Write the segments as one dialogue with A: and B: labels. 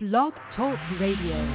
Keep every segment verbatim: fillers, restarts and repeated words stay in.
A: Blog Talk Radio.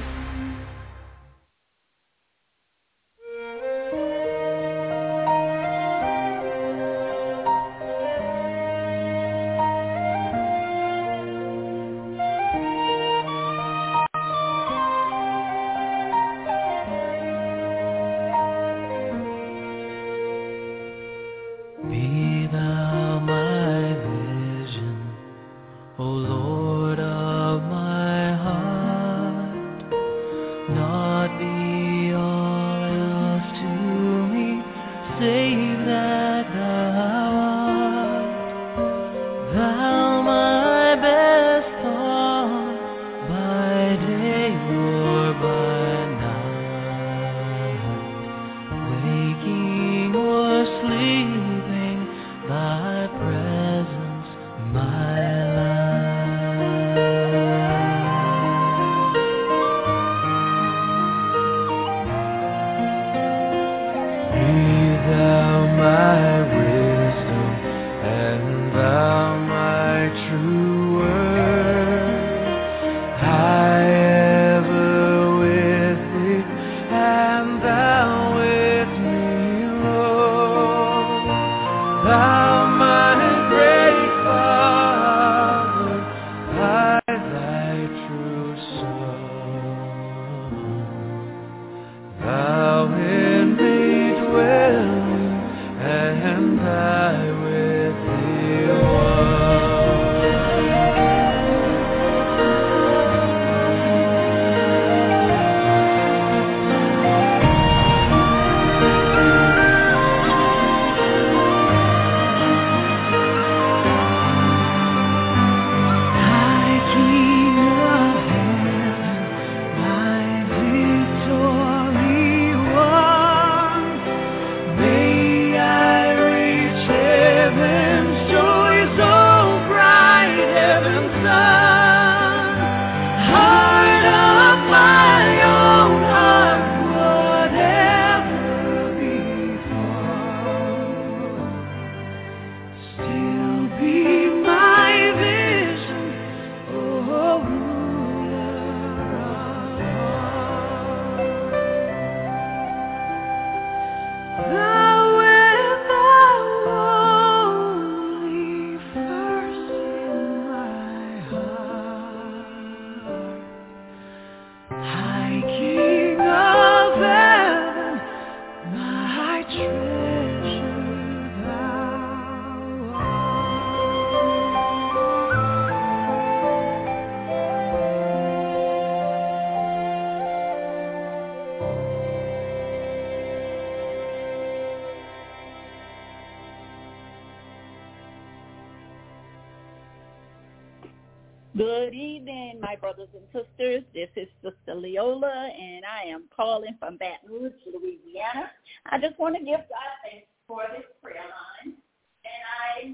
B: Good evening, my brothers and sisters. This is Sister Leola, and I am calling from Baton Rouge, Louisiana. I just want to give God thanks for this prayer line, and I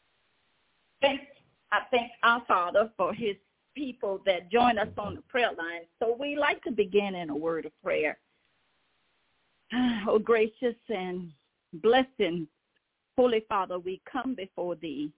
B: thank I thank our Father for His people that join us on the prayer line. So we like to begin in a word of prayer. Oh, gracious and blessing, Holy Father, we come before Thee.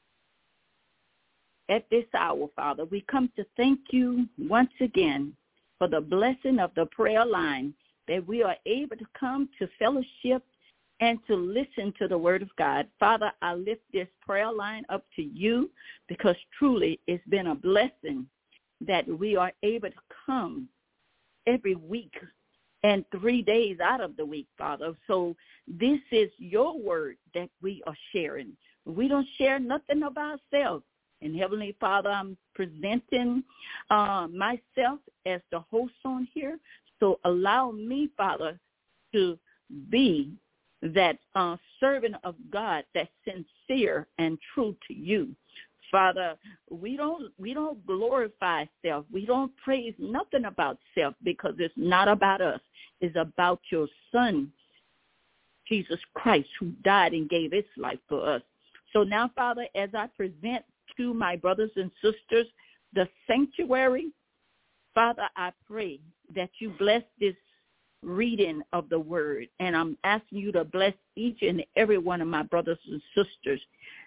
B: At this hour, Father, we come to thank you once again for the blessing of the prayer line, that we are able to come to fellowship and to listen to the word of God. Father, I lift this prayer line up to you because truly it's been a blessing that we are able to come every week and three days out of the week, Father. So this is your word that we are sharing. We don't share nothing of ourselves. And Heavenly Father, I'm presenting uh, myself as the host on here. So allow me, Father, to be that uh, servant of God that's sincere and true to you. Father, we don't we don't glorify self. We don't praise nothing about self because it's not about us. It's about your Son, Jesus Christ, who died and gave his life for us. So now, Father, as I present to my brothers and sisters the sanctuary, Father, I pray that you bless this reading of the word, and I'm asking you to bless each and every one of my brothers and sisters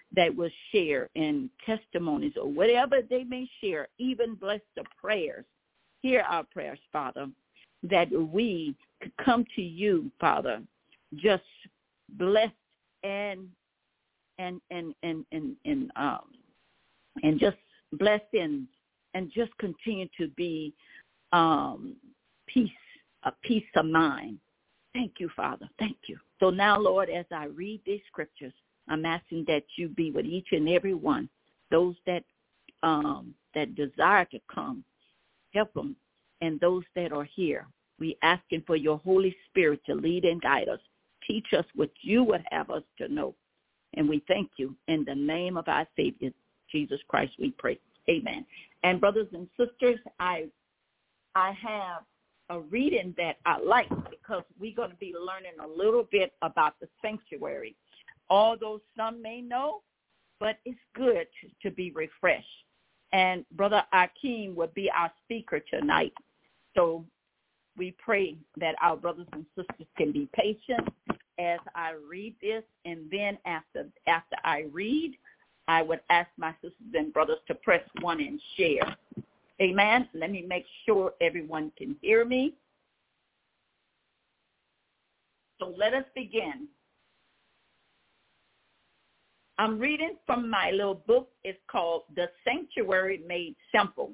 B: that will share in testimonies or whatever they may share, even bless the prayers. Hear our prayers, Father, that we could come to you, Father, just blessed and and and and and and um and just blessed and and just continue to be um peace, a peace of mind. Thank you, Father. Thank you. So now, Lord, as I read these scriptures, I'm asking that you be with each and every one, those that um, that desire to come, help them, and those that are here. We asking for your Holy Spirit to lead and guide us. Teach us what you would have us to know. And we thank you in the name of our Savior, Jesus Christ, we pray. Amen. And brothers and sisters, I I have a reading that I like because we're going to be learning a little bit about the sanctuary. Although some may know, but it's good to, to be refreshed. And Brother Akeem will be our speaker tonight. So we pray that our brothers and sisters can be patient as I read this. And then after after I read, I would ask my sisters and brothers to press one and share. Amen. Let me make sure everyone can hear me. So let us begin. I'm reading from my little book. It's called The Sanctuary Made Simple.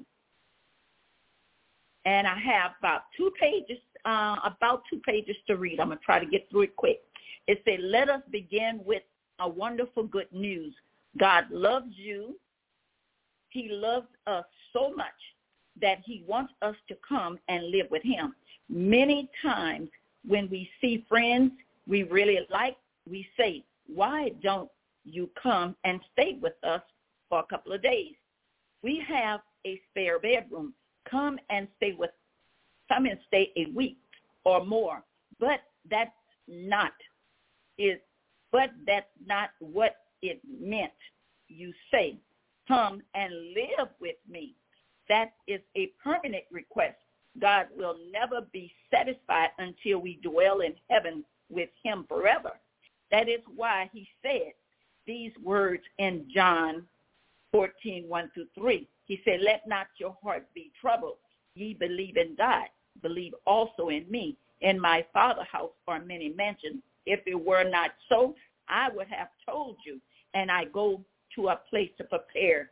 B: And I have about two pages, uh, about two pages to read. I'm going to try to get through it quick. It said, let us begin with a wonderful good news. God loves you. He loves us so much that he wants us to come and live with him. Many times when we see friends we really like, we say, why don't you come and stay with us for a couple of days? We have a spare bedroom. Come and stay with, come and stay a week or more. But that's not is, but that's not what it meant. You say, come and live with me. That is a permanent request. God will never be satisfied until we dwell in heaven with him forever. That is why he said these words in John fourteen, one through three. He said, let not your heart be troubled. Ye believe in God. Believe also in me. In my Father's house are many mansions. If it were not so, I would have told you. And I go to a place to prepare.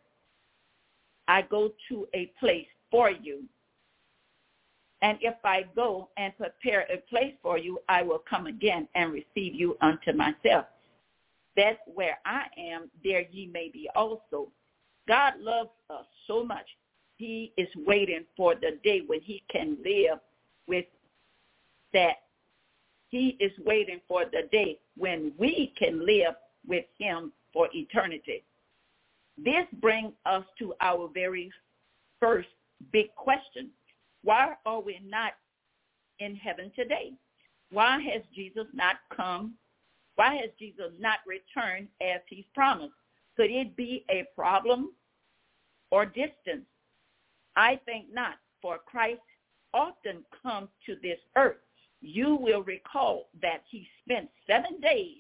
B: I go to a place for you. And if I go and prepare a place for you, I will come again and receive you unto myself. That where I am, there ye may be also. God loves us so much. He is waiting for the day when he can live with that. He is waiting for the day when we can live with him for eternity. This brings us to our very first big question. Why are we not in heaven today? Why has Jesus not come? Why has Jesus not returned as he's promised? Could it be a problem or distance? I think not, for Christ often comes to this earth. You will recall that he spent seven days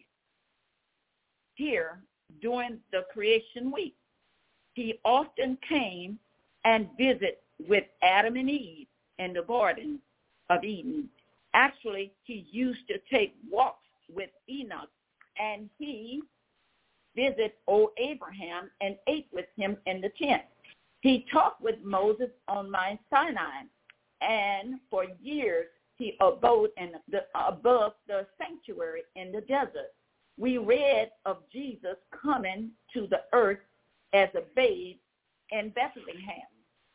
B: here during the creation week. He often came and visited with Adam and Eve in the Garden of Eden. Actually, he used to take walks with Enoch, and he visited old Abraham and ate with him in the tent. He talked with Moses on Mount Sinai, and for years he abode in the, above the sanctuary in the desert. We read of Jesus coming to the earth as a babe in Bethlehem,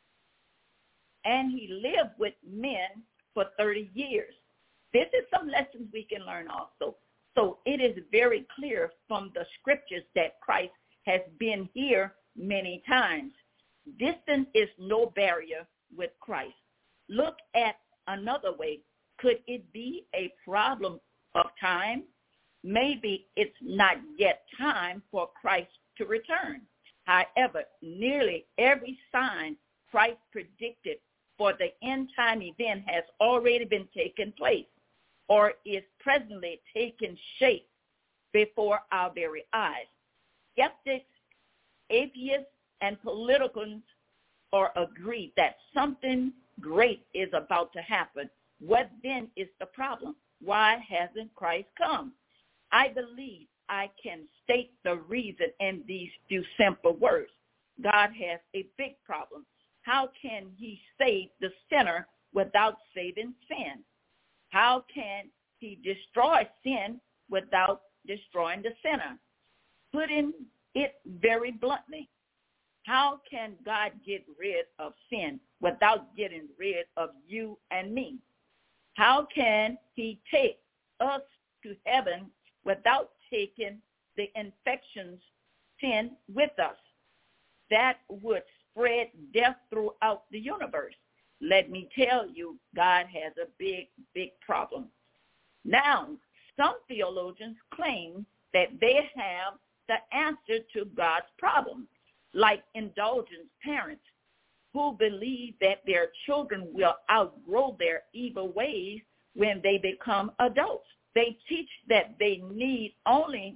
B: and he lived with men for thirty years. This is some lessons we can learn also. So it is very clear from the scriptures that Christ has been here many times. Distance is no barrier with Christ. Look at another way. Could it be a problem of time? Maybe it's not yet time for Christ to return. However, nearly every sign Christ predicted for the end time event has already been taking place or is presently taking shape before our very eyes. skeptics, atheists, and politicans are agreed that something great is about to happen. What then is the problem? Why hasn't Christ come? I believe I can state the reason in these few simple words. God has a big problem. How can he save the sinner without saving sin? How can he destroy sin without destroying the sinner? Putting it very bluntly, how can God get rid of sin without getting rid of you and me? How can he take us to heaven without taking the infections, sin with us? That would spread death throughout the universe. Let me tell you, God has a big, big problem. Now, some theologians claim that they have the answer to God's problem, like indulgent parents who believe that their children will outgrow their evil ways when they become adults. They teach that they need only,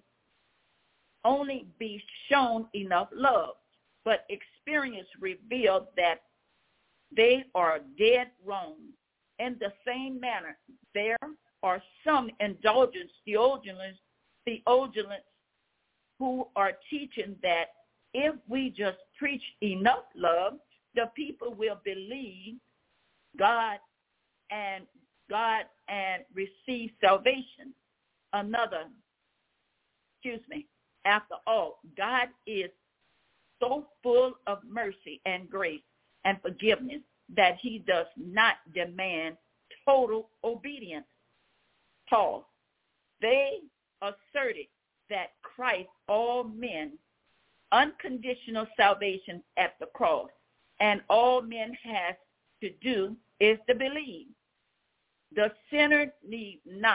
B: only be shown enough love, but experience revealed that they are dead wrong. In the same manner, there are some indulgent theologians, theologians who are teaching that if we just preach enough love, the people will believe God and God and receive salvation. Another, excuse me, after all, God is so full of mercy and grace and forgiveness that he does not demand total obedience. Paul, they asserted that Christ all men unconditional salvation at the cross, and all men has to do is to believe. The sinner need not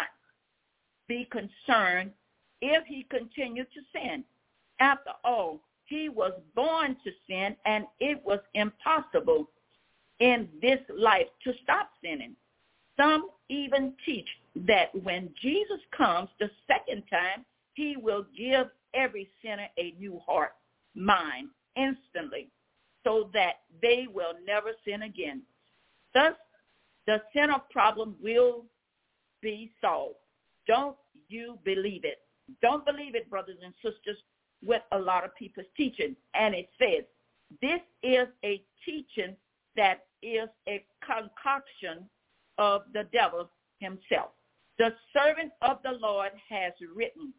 B: be concerned if he continued to sin. After all, he was born to sin, and it was impossible in this life to stop sinning. Some even teach that when Jesus comes the second time, he will give every sinner a new heart, mind, instantly, so that they will never sin again. Thus, the sinner problem will be solved. Don't you believe it? Don't believe it, brothers and sisters, what a lot of people teaching. And it says, this is a teaching that is a concoction of the devil himself. The servant of the Lord has written,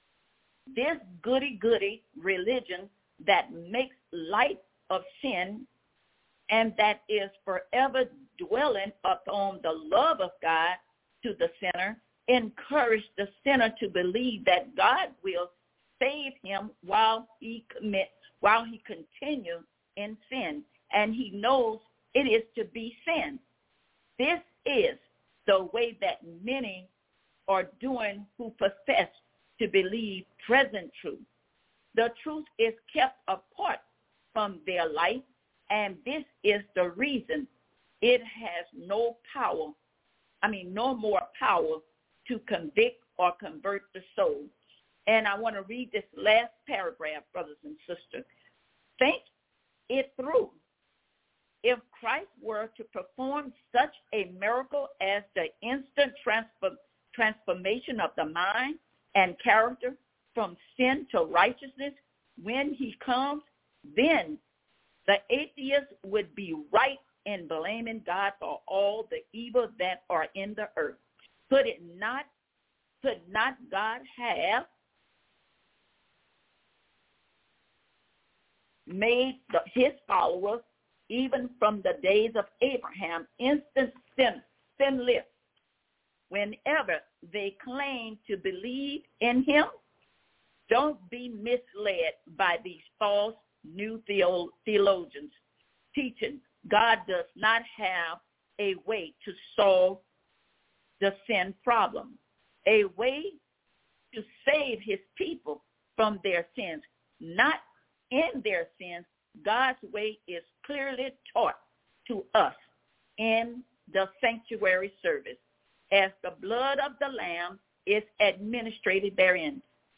B: this goody-goody religion that makes light of sin and that is forever dwelling upon the love of God to the sinner, encourage the sinner to believe that God will save him while he commits, while he continues in sin, and he knows it is to be sin. This is the way that many are doing who profess to believe present truth. The truth is kept apart from their life, and this is the reason it has no power, I mean, no more power to convict or convert the soul. And I want to read this last paragraph, brothers and sisters. Think it through. If Christ were to perform such a miracle as the instant transfer, transformation of the mind and character from sin to righteousness when he comes, then the atheist would be right in blaming God for all the evil that are in the earth. Could it not, could not God have made the, his followers, even from the days of Abraham, instant sin, sinless, whenever they claim to believe in him? Don't be misled by these false new theolo- theologians teaching God does not have a way to solve the sin problem, a way to save his people from their sins, not in their sins. God's way is clearly taught to us in the sanctuary service as the blood of the Lamb is administered therein.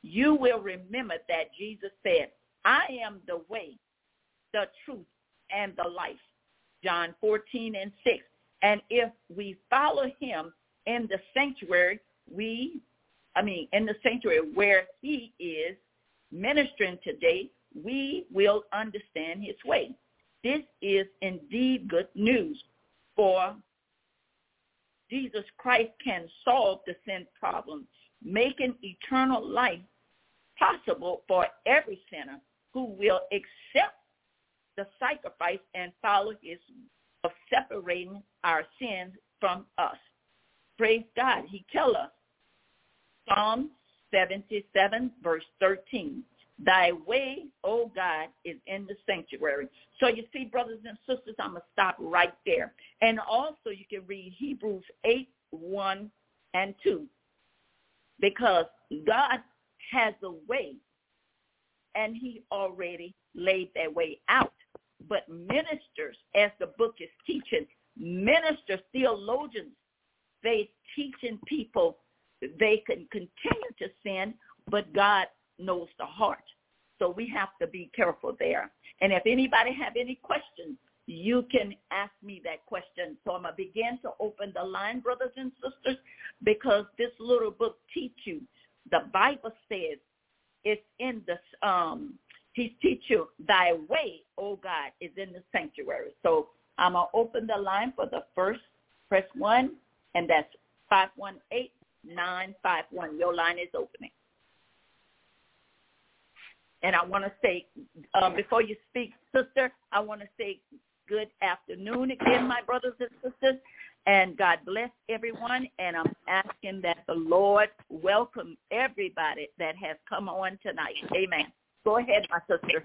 B: you will remember that Jesus said, I am the way, the truth, and the life. John fourteen and six. And if we follow him in the sanctuary, we, I mean, in the sanctuary where he is ministering today, we will understand his way. This is indeed good news, for Jesus Christ can solve the sin problem, making eternal life possible for every sinner who will accept the sacrifice and follow his of separating our sins from us. Praise God. He tells us, Psalm seventy-seven, verse thirteen, thy way, O God, is in the sanctuary. So you see, brothers and sisters, I'm going to stop right there. And also you can read Hebrews eight, one and two, because God has a way, and he already laid that way out. But ministers, as the book is teaching, ministers, theologians, they teaching people they can continue to sin, but God knows the heart. So we have to be careful there. And if anybody have any questions, you can ask me that question. So I'm going to begin to open the line, brothers and sisters, because this little book teach you. The Bible says it's in the um He teach you thy way, O God, is in the sanctuary. So I'm going to open the line for the first. Press one, and that's five one eight, nine five one. Your line is opening. And I want to say, um, before you speak, sister, I want to say good afternoon again, my brothers and sisters, and God bless everyone. And I'm asking that the Lord welcome everybody that has come on tonight. Amen. Go ahead, my sister.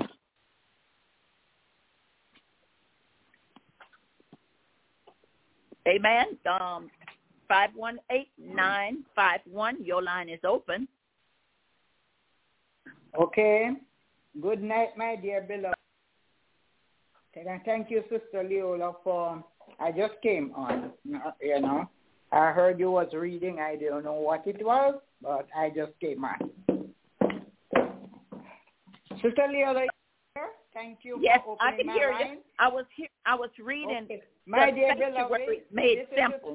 B: Amen. Um, five one eight, nine five one. Your line is open.
C: Okay. Good night, my dear beloved. Thank you, Sister Leola, for, I just came on, you know. I heard you was reading. I don't know what it was, but I just came on. Sister Leola, thank you
B: yes,
C: for opening
B: I can
C: my
B: hear
C: line.
B: you. I was here. I was reading.
C: Okay. My
B: the
C: dear beloved,
B: made
C: this
B: simple.
C: Is,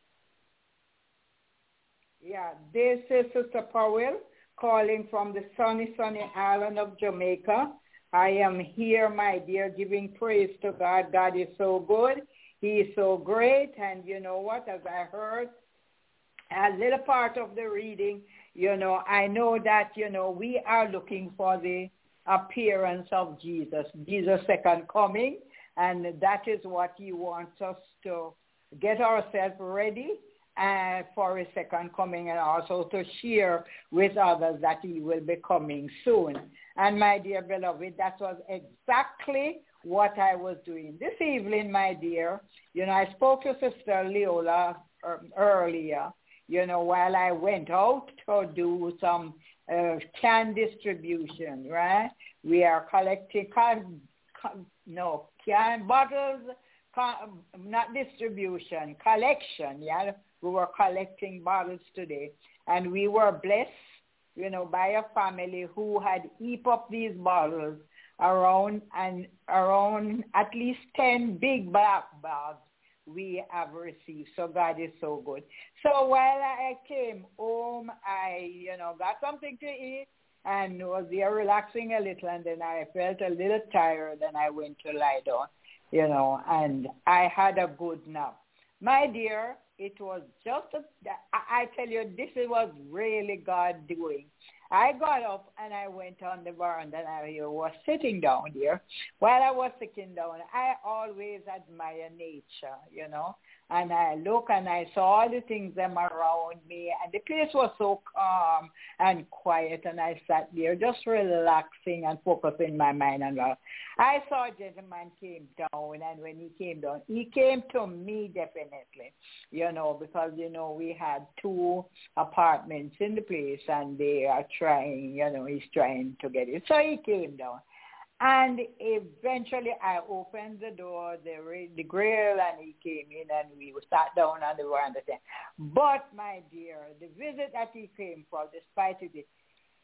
C: yeah, this is Sister Powell calling from the sunny, sunny island of Jamaica. I am here, my dear, giving praise to God. God is so good. He is so great. And you know what? As I heard a little part of the reading, you know, I know that, you know, we are looking for the appearance of Jesus, Jesus' second coming. And that is what he wants us to get ourselves ready uh, for his second coming, and also to share with others that he will be coming soon. And my dear beloved, that was exactly what I was doing. This evening, my dear, you know, I spoke to Sister Leola earlier, you know, while I went out to do some uh, can distribution, right? We are collecting, can, can, no, can bottles, can, not distribution, collection, yeah? We were collecting bottles today, and we were blessed, you know, by a family who had heaped up these bottles around and around at least ten big black bags we have received. So God is so good. So while I came home, I, you know, got something to eat and was there relaxing a little, and then I felt a little tired, and I went to lie down, you know, and I had a good nap. My dear, it was just, a, I tell you, this was really God doing. I got up and I went on the veranda, and I was sitting down there. While I was sitting down, I always admire nature, you know, and I look and I saw all the things them around me, and the place was so calm and quiet, and I sat there just relaxing and focusing my mind on God. I saw a gentleman came down, and when he came down, he came to me definitely, you know, because, you know, we had two apartments in the place, and they are trying, you know, he's trying to get it. So he came down. And eventually I opened the door, the, the grill, and he came in, and we sat down on the veranda. But, my dear, the visit that he came for, despite it,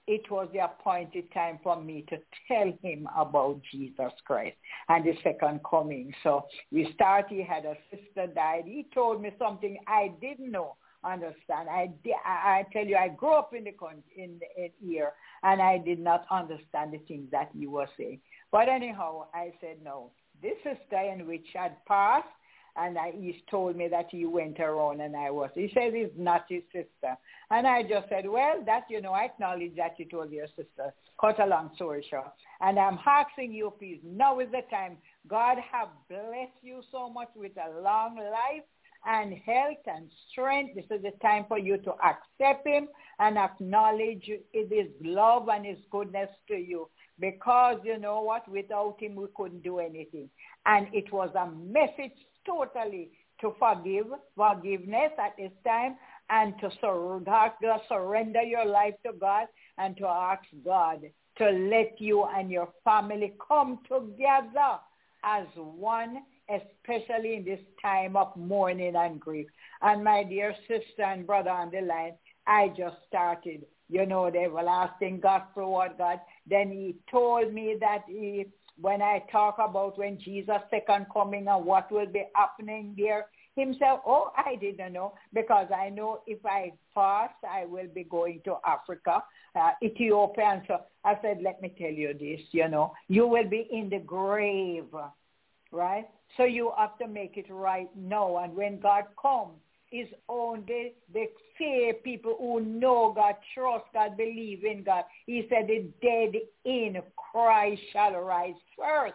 C: it was the appointed time for me to tell him about Jesus Christ and the second coming. So we started, he had a sister died. He told me something I didn't know, understand. I, I, I tell you, I grew up in the in, in here, and I did not understand the things that he was saying. But anyhow, I said, no, this sister in which had passed, and I, he told me that he went around and I was. He said he's not his sister. And I just said, well, that, you know, I acknowledge that you told your sister. Cut a long story short. And I'm asking you, please, now is the time. God have blessed you so much with a long life and health and strength. This is the time for you to accept him and acknowledge his love and his goodness to you. Because, you know what, without him we couldn't do anything. And it was a message totally to forgive, forgiveness at this time, and to sur- surrender your life to God and to ask God to let you and your family come together as one, especially in this time of mourning and grief. And my dear sister and brother on the line, I just started, you know, the everlasting gospel word, God. Then he told me that he, when I talk about when Jesus' second coming and what will be happening there, himself, oh, I didn't know, because I know if I fast, I will be going to Africa, uh, Ethiopia. And so I said, let me tell you this, you know, you will be in the grave, right? So you have to make it right now. And when God comes, it's only the saved people who know God, trust God, believe in God. He said the dead in Christ shall rise first.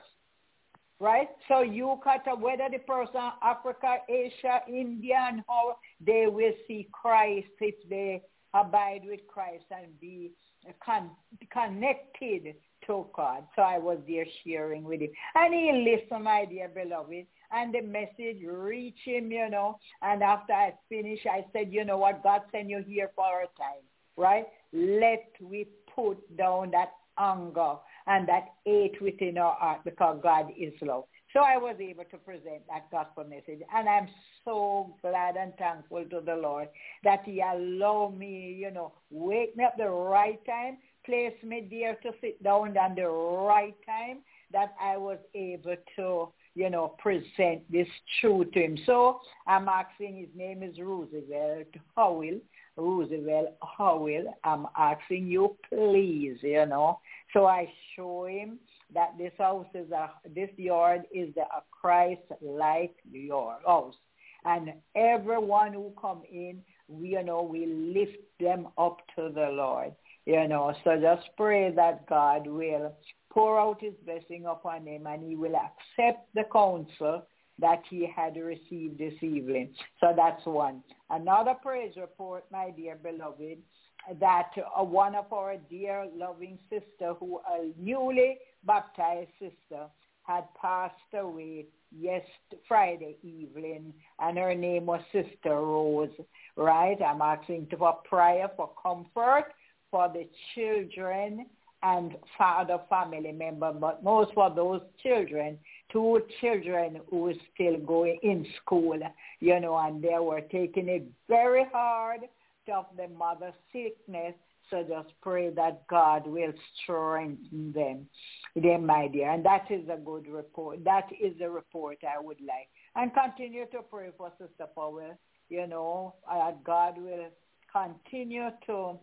C: Right? So you cut to whether the person Africa, Asia, India, and how they will see Christ if they abide with Christ and be con- connected to God. So I was there sharing with him. And he listened, my dear beloved, and the message reached him, you know. And after I finished, I said, you know what, God sent you here for a time, right? Let we put down that anger and that hate within our heart, because God is love. So I was able to present that gospel message. And I'm so glad and thankful to the Lord that he allowed me, you know, wake me up the right time, place me there to sit down at the right time, that I was able to, you know, present this truth to him. So I'm asking, his name is Roosevelt Howell. Roosevelt Howell, I'm asking you, please, you know. So I show him that this house is a, this yard is the, a Christ-like yard house. And everyone who come in, we, you know, we lift them up to the Lord, you know. So just pray that God will pour out his blessing upon him and he will accept the counsel that he had received this evening. So that's one. Another praise report, my dear beloved, that uh, one of our dear loving sister, who a newly baptized sister, had passed away yes Friday evening, and her name was Sister Rose, right? I'm asking for prayer, for comfort, for the children and father family member, but most for those children, two children who are still going in school, you know, and they were taking it very hard of the mother's sickness. So just pray that God will strengthen them, them, my dear. And that is a good report. That is the report I would like. And continue to pray for Sister Powell, you know, that God will continue to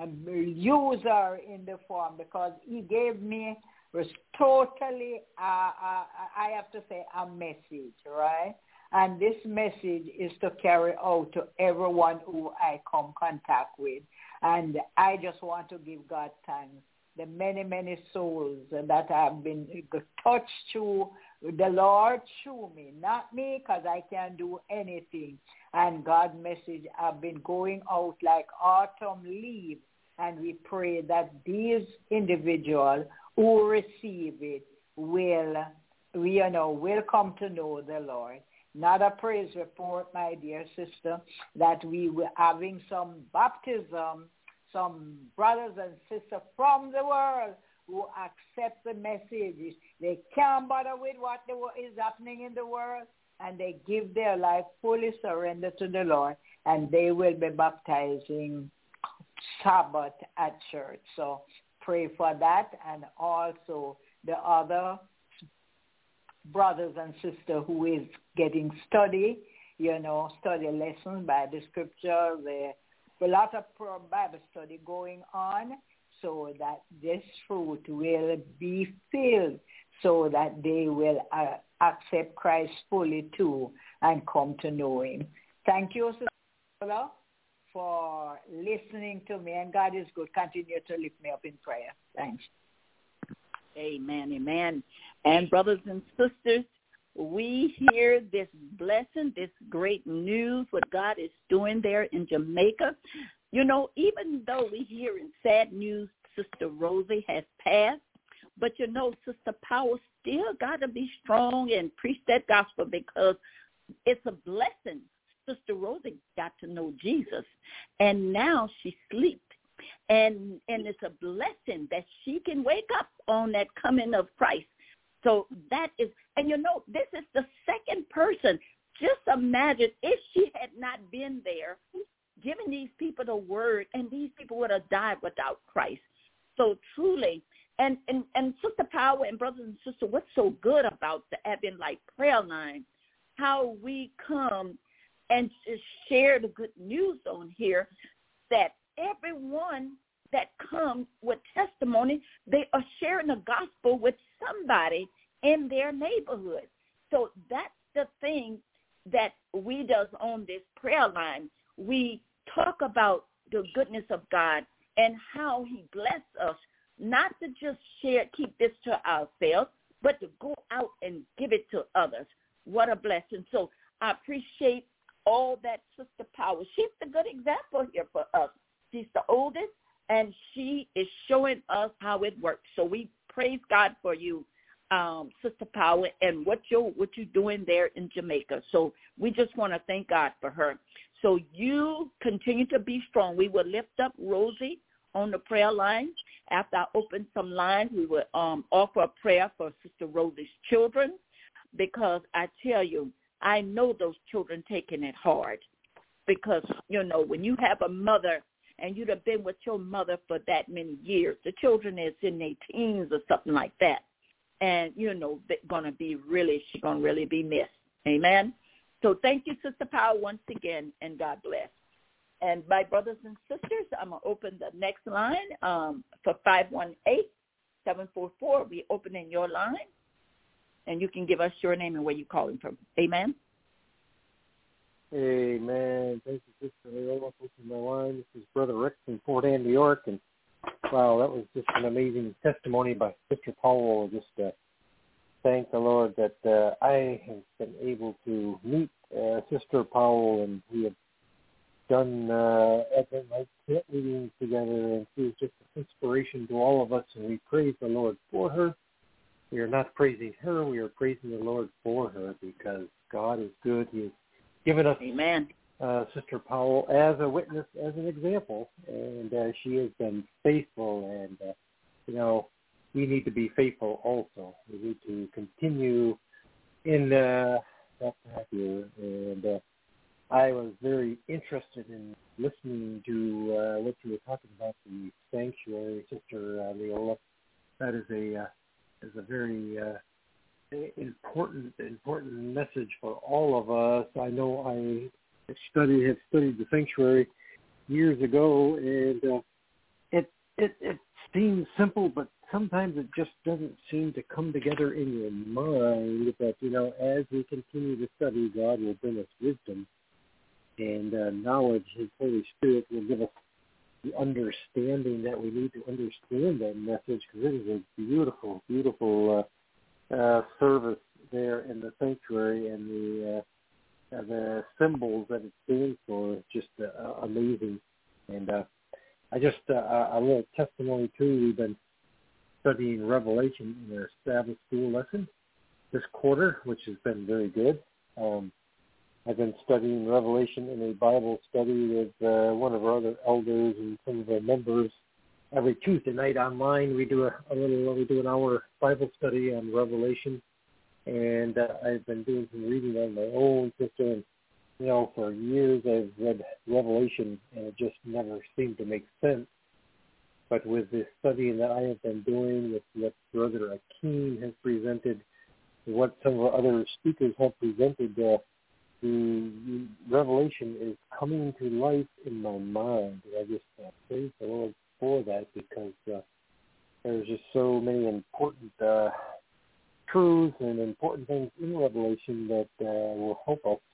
C: use her in the form, because he gave me was totally, uh, uh, I have to say, a message, right? And this message is to carry out to everyone who I come contact with. And I just want to give God thanks. The many, many souls that have been touched through the Lord through me, not me, because I can't do anything. And God's message have been going out like autumn leaves. And we pray that these individuals who receive it will, you know, will come to know the Lord. Not a praise report, my dear sister, that we were having some baptism, some brothers and sisters from the world who accept the message. They can't bother with what is happening in the world, and they give their life fully surrendered to the Lord, and they will be baptizing Sabbath at church. So pray for that, and also the other brothers and sisters who is getting study, you know, study lessons by the scripture. There's a lot of Bible study going on, so that this fruit will be filled, so that they will uh, accept Christ fully too and come to know him. Thank you, Sister, for listening to me, and God is good. Continue to lift me up in prayer. Thanks.
B: Amen, amen. And brothers and sisters, we hear this blessing, this great news, what God is doing there in Jamaica. You know, even though we hear in sad news, Sister Rosie has passed, but you know, Sister Power still got to be strong and preach that gospel, because it's a blessing. Sister Rosie got to know Jesus, and now she sleeps. And and it's a blessing that she can wake up on that coming of Christ. So that is, and you know, this is the second person. Just imagine if she had not been there, giving these people the word, and these people would have died without Christ. So truly, and, and, and Sister Power and brothers and sisters, what's so good about the Advent Light Prayer Line, how we come and just share the good news on here, that everyone that comes with testimony, they are sharing the gospel with somebody in their neighborhood. So that's the thing that we does on this prayer line. We talk about the goodness of God and how he blessed us, not to just share, keep this to ourselves, but to go out and give it to others. What a blessing. So I appreciate all that Sister Power. She's the good example here for us. She's the oldest, and she is showing us how it works. So we praise God for you, um, Sister Power, and what you're, what you're doing there in Jamaica. So we just want to thank God for her. So you continue to be strong. We will lift up Rosie on the prayer line. After I open some lines, we will um, offer a prayer for Sister Rosie's children, because I tell you, I know those children taking it hard, because, you know, when you have a mother and you'd have been with your mother for that many years, the children is in their teens or something like that. And, you know, they're going to be really, she's going to really be missed. Amen. So thank you, Sister Power, once again, and God bless. And my brothers and sisters, I'm going to open the next line um, for five one eight, seven four four. We're opening your line, and you can give us your name and where you're calling from. Amen.
D: Amen. Thank you, Sister Leola, for my line. This is Brother Rick from Fort Anne, New York. And, wow, that was just an amazing testimony by Sister Powell. Just uh, thank the Lord that uh, I have been able to meet uh, Sister Powell, and we have done uh, Advent Light Tent meetings together, and she is just an inspiration to all of us, and we praise the Lord for her. We are not praising her. We are praising the Lord for her, because God is good. He has given us
B: Amen.
D: Uh, Sister Powell as a witness, as an example, and uh, she has been faithful, and, uh, you know, we need to be faithful also. We need to continue in uh, that path here, and uh, I was very interested in listening to uh, what you were talking about, the sanctuary, Sister uh, Leola. That is a uh, is a very uh, important important message for all of us. I know I studied have studied the sanctuary years ago, and uh, it it it seems simple, but sometimes it just doesn't seem to come together in your mind. But you know, as we continue to study, God will bring us wisdom and uh, knowledge. His Holy Spirit will give us the understanding that we need to understand that message, because it is a beautiful, beautiful uh, uh, service there in the sanctuary, and the uh, uh, the symbols that it stands for is just uh, amazing. And uh, I just uh, a little testimony too. We've been studying Revelation in our Sabbath school lesson this quarter, which has been very good. Um, I've been studying Revelation in a Bible study with uh, one of our other elders and some of our members. Every Tuesday night online, we do a, a little, we do an hour Bible study on Revelation, and uh, I've been doing some reading on my own, sister, and you know, for years I've read Revelation, and it just never seemed to make sense. But with this study that I have been doing, with what Brother Akeem has presented, what some of our other speakers have presented, uh, the Revelation is coming to life in my mind. And I just uh, praise the Lord for that, because uh, there's just so many important uh, truths and important things in Revelation that uh, will help us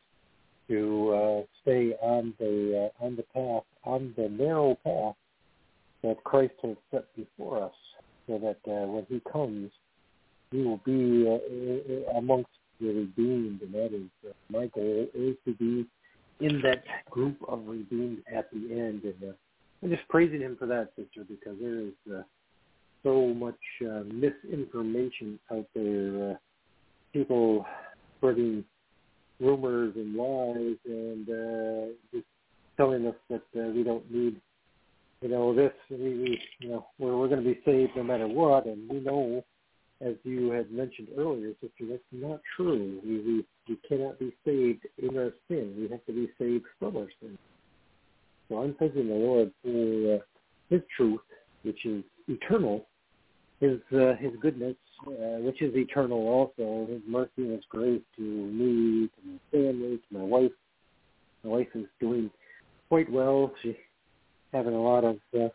D: to uh, stay on the uh, on the path, on the narrow path that Christ has set before us, so that uh, when He comes, we will be uh, amongst the redeemed, and that is uh, my goal is to be in that group of redeemed at the end. And uh, I'm just praising Him for that, sister, because there is uh, so much uh, misinformation out there. Uh, people spreading rumors and lies, and uh, just telling us that uh, we don't need, you know, this. We, we you know, we're, we're going to be saved no matter what, and we know, as you had mentioned earlier, sister, that's not true. We, we we cannot be saved in our sin. We have to be saved from our sin. So I'm thanking the Lord for uh, His truth, which is eternal, His uh, His goodness, uh, which is eternal also, His mercy and His grace to me, to my family, to my wife. My wife is doing quite well. She's having a lot of uh,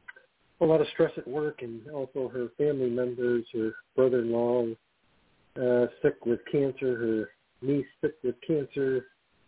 D: a lot of stress at work, and also her family members, her brother-in-law uh, sick with cancer, her niece sick with cancer,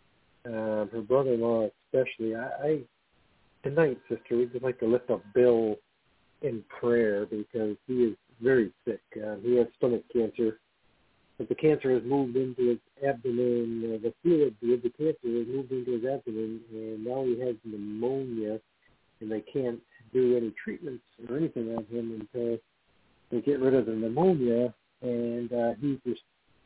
D: uh, her brother-in-law especially. I, I tonight, sister, we'd just like to lift up Bill in prayer, because he is very sick. Uh, he has stomach cancer, but the cancer has moved into his abdomen. Uh, the fluid of the cancer has moved into his abdomen, and now he has pneumonia, and they can't do any treatments or anything on him until they get rid of the pneumonia. And uh, he just,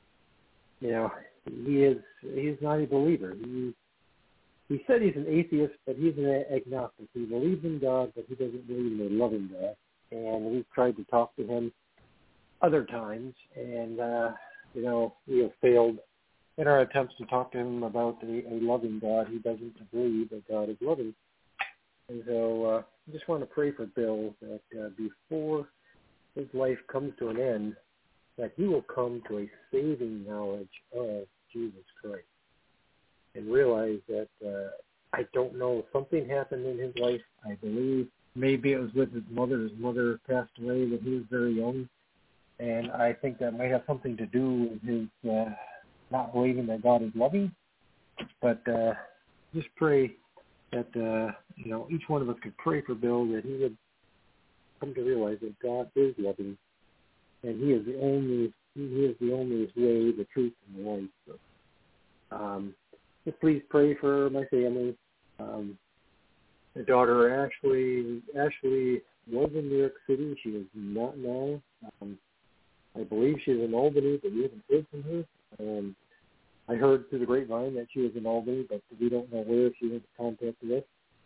D: you know, he is he's not a believer. He he said he's an atheist, but he's an agnostic. He believes in God, but he doesn't believe in a loving God. And we've tried to talk to him other times, and uh, you know, we have failed in our attempts to talk to him about a, a loving God. He doesn't believe that God is loving. And so uh, I just want to pray for Bill that uh, before his life comes to an end, that he will come to a saving knowledge of Jesus Christ and realize that, uh, I don't know, something happened in his life. I believe maybe it was with his mother. His mother passed away when he was very young, and I think that might have something to do with his uh, not believing that God is loving. But uh, just pray that, uh, you know, each one of us could pray for Bill, that he would come to realize that God is loving, and He is the only, He is the only way, the truth, and the life. So, um, just please pray for my family. Um, my daughter Ashley, Ashley was in New York City. She is not now. Um, I believe she's in Albany, but we haven't heard from her. Um, I heard through the grapevine that she was in Albany, but we don't know where she was in contact with.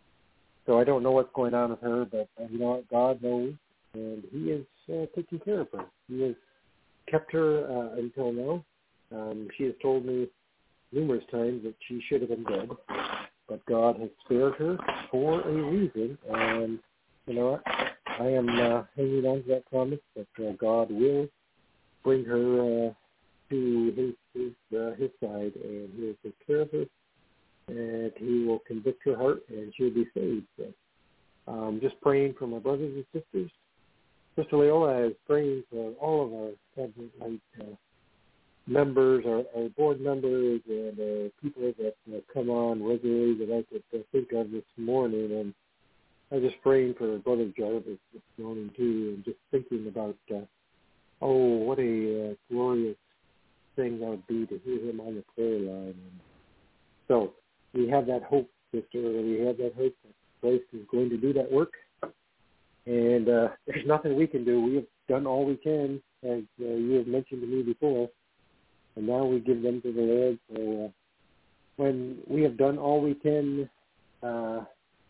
D: So I don't know what's going on with her, but uh, you know what? God knows, and He is uh, taking care of her. He has kept her uh, until now. Um, she has told me numerous times that she should have been dead, but God has spared her for a reason, and you know what? I am uh, hanging on to that promise that uh, God will bring her uh, to His his, uh, his side, and He will take care of her, and He will convict her heart, and she'll be saved. So, um, just praying for my brothers and sisters. Sister Leola is praying for all of our Advent Light uh, members, our, our board members, and uh, people that uh, come on regularly that I could uh, think of this morning. And I was just praying for Brother Jarvis this morning, too, and just thinking about, uh, oh, what a uh, glorious thing that would be to hear him on the prayer line. And so we have that hope, sister, we have that hope that Christ is going to do that work. And uh, there's nothing we can do. We have done all we can, as uh, you have mentioned to me before, and now we give them to the Lord. So uh, when we have done all we can, uh,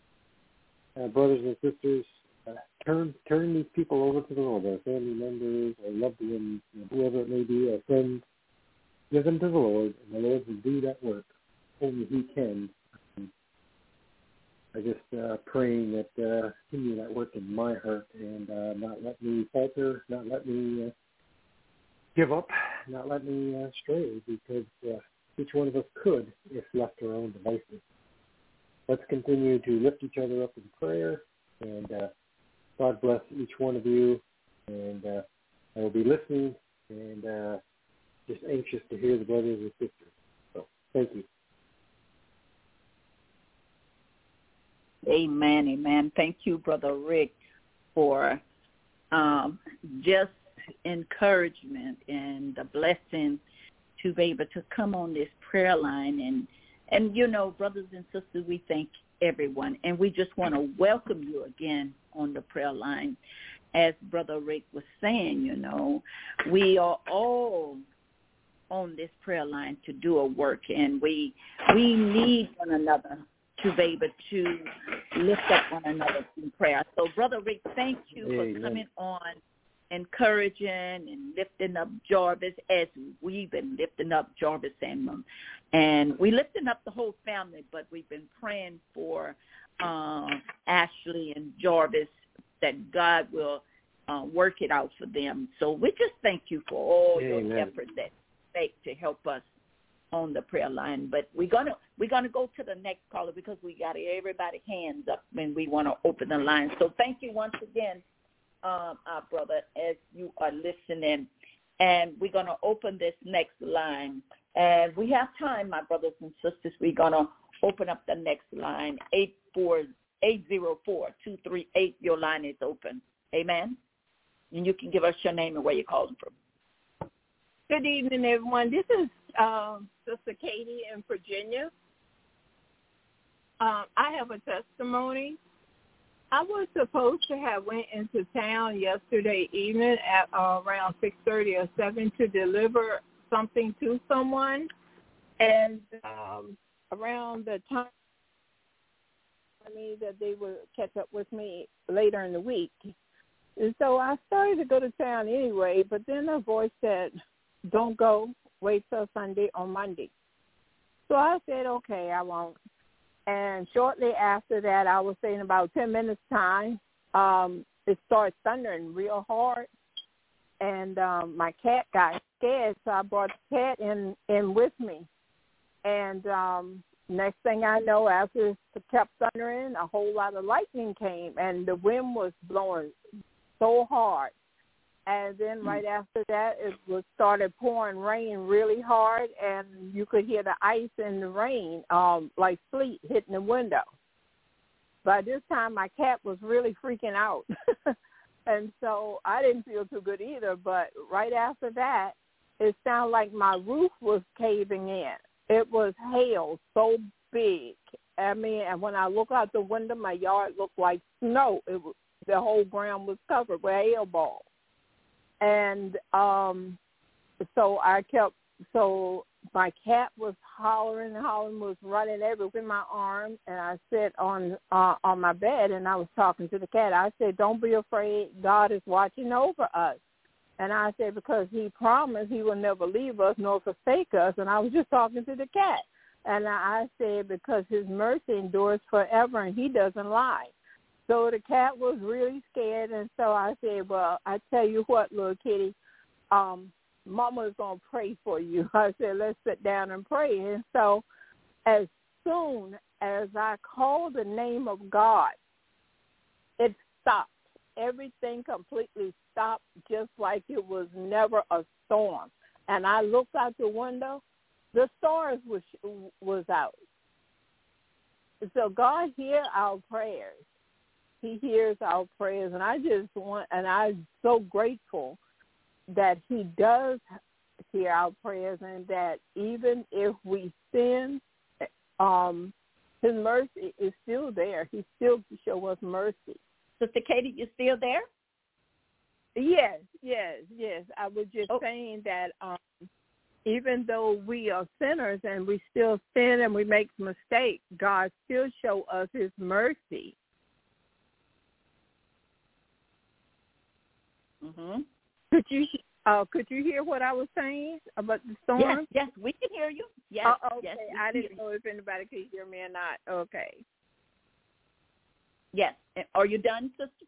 D: uh, brothers and sisters, uh, turn turn these people over to the Lord, our family members, our loved ones, whoever it may be, our friends. Give them to the Lord, and the Lord will do that work. only He can. Um, I just uh, praying that uh, continue that work in my heart and uh, not let me falter, not let me uh, give up, not let me uh, stray, because uh, each one of us could if left to our own devices. Let's continue to lift each other up in prayer, and uh, God bless each one of you. And uh, I will be listening and uh, just anxious to hear the brothers and sisters. So thank you.
B: Amen, amen. Thank you, Brother Rick, for um, just encouragement and the blessing to be able to come on this prayer line. And, and you know, brothers and sisters, we thank everyone. And we just want to welcome you again on the prayer line. As Brother Rick was saying, you know, we are all on this prayer line to do a work, and we we need one another to be able to lift up one another in prayer. So, Brother Rick, thank you
D: Amen.
B: for coming on, encouraging and lifting up Jarvis as we've been lifting up Jarvis and them. And we lifting up the whole family, but we've been praying for uh, Ashley and Jarvis, that God will uh, work it out for them. So we just thank you for all
D: Amen.
B: your efforts that you make to help us on the prayer line. But we're gonna we're gonna go to the next caller because we got everybody hands up when we want to open the line. So thank you once again, um, our brother, as you are listening. And we're gonna open this next line. And we have time, my brothers and sisters. We're gonna open up the next line, eight four. eight zero four, two three eight, your line is open. Amen? And you can give us your name and where you're calling from.
E: Good evening, everyone. This is um, Sister Katie in Virginia. Um, I have a testimony. I was supposed to have went into town yesterday evening at uh, around six thirty or seven to deliver something to someone. And um, around the time me that they would catch up with me later in the week. And so I started to go to town anyway, but then a voice said, don't go, wait till Sunday or Monday. So I said, okay, I won't. And shortly after that, I was saying about ten minutes time, um, it started thundering real hard. And um, my cat got scared, so I brought the cat in, in with me. And um next thing I know, after it kept thundering, a whole lot of lightning came, and the wind was blowing so hard. And then right after that, it was started pouring rain really hard, and you could hear the ice and the rain, um, like sleet hitting the window. By this time, my cat was really freaking out. And so I didn't feel too good either, but right after that, it sounded like my roof was caving in. It was hail so big. I mean, and when I look out the window, my yard looked like snow. It was, the whole ground was covered with hail balls. And um, so I kept, so my cat was hollering and hollering, was running everywhere in my arm. And I sat on uh, on my bed, and I was talking to the cat. I said, don't be afraid. God is watching over us. And I said, because he promised he will never leave us nor forsake us. And I was just talking to the cat. And I said, because his mercy endures forever and he doesn't lie. So the cat was really scared. And so I said, well, I tell you what, little kitty, um, Mama is going to pray for you. I said, let's sit down and pray. And so as soon as I called the name of God, it stopped. Everything completely stopped, just like it was never a storm. And I looked out the window, the stars was was out. So God hears our prayers. He hears our prayers, and I just want, and I'm so grateful that he does hear our prayers, and that even if we sin, um, his mercy is still there. He still shows us mercy.
B: Sister Katie, you still there?
E: Yes, yes, yes. I was just oh. saying that um, even though we are sinners and we still sin and we make mistakes, God still shows us his mercy.
B: Mm-hmm.
E: Could you Uh, could you hear what I was saying about the storm?
B: Yes, yes, we can hear you. Yes,
E: oh, okay.
B: yes.
E: I didn't know if anybody could hear me or not. Okay.
B: Yes. Are you done, sister?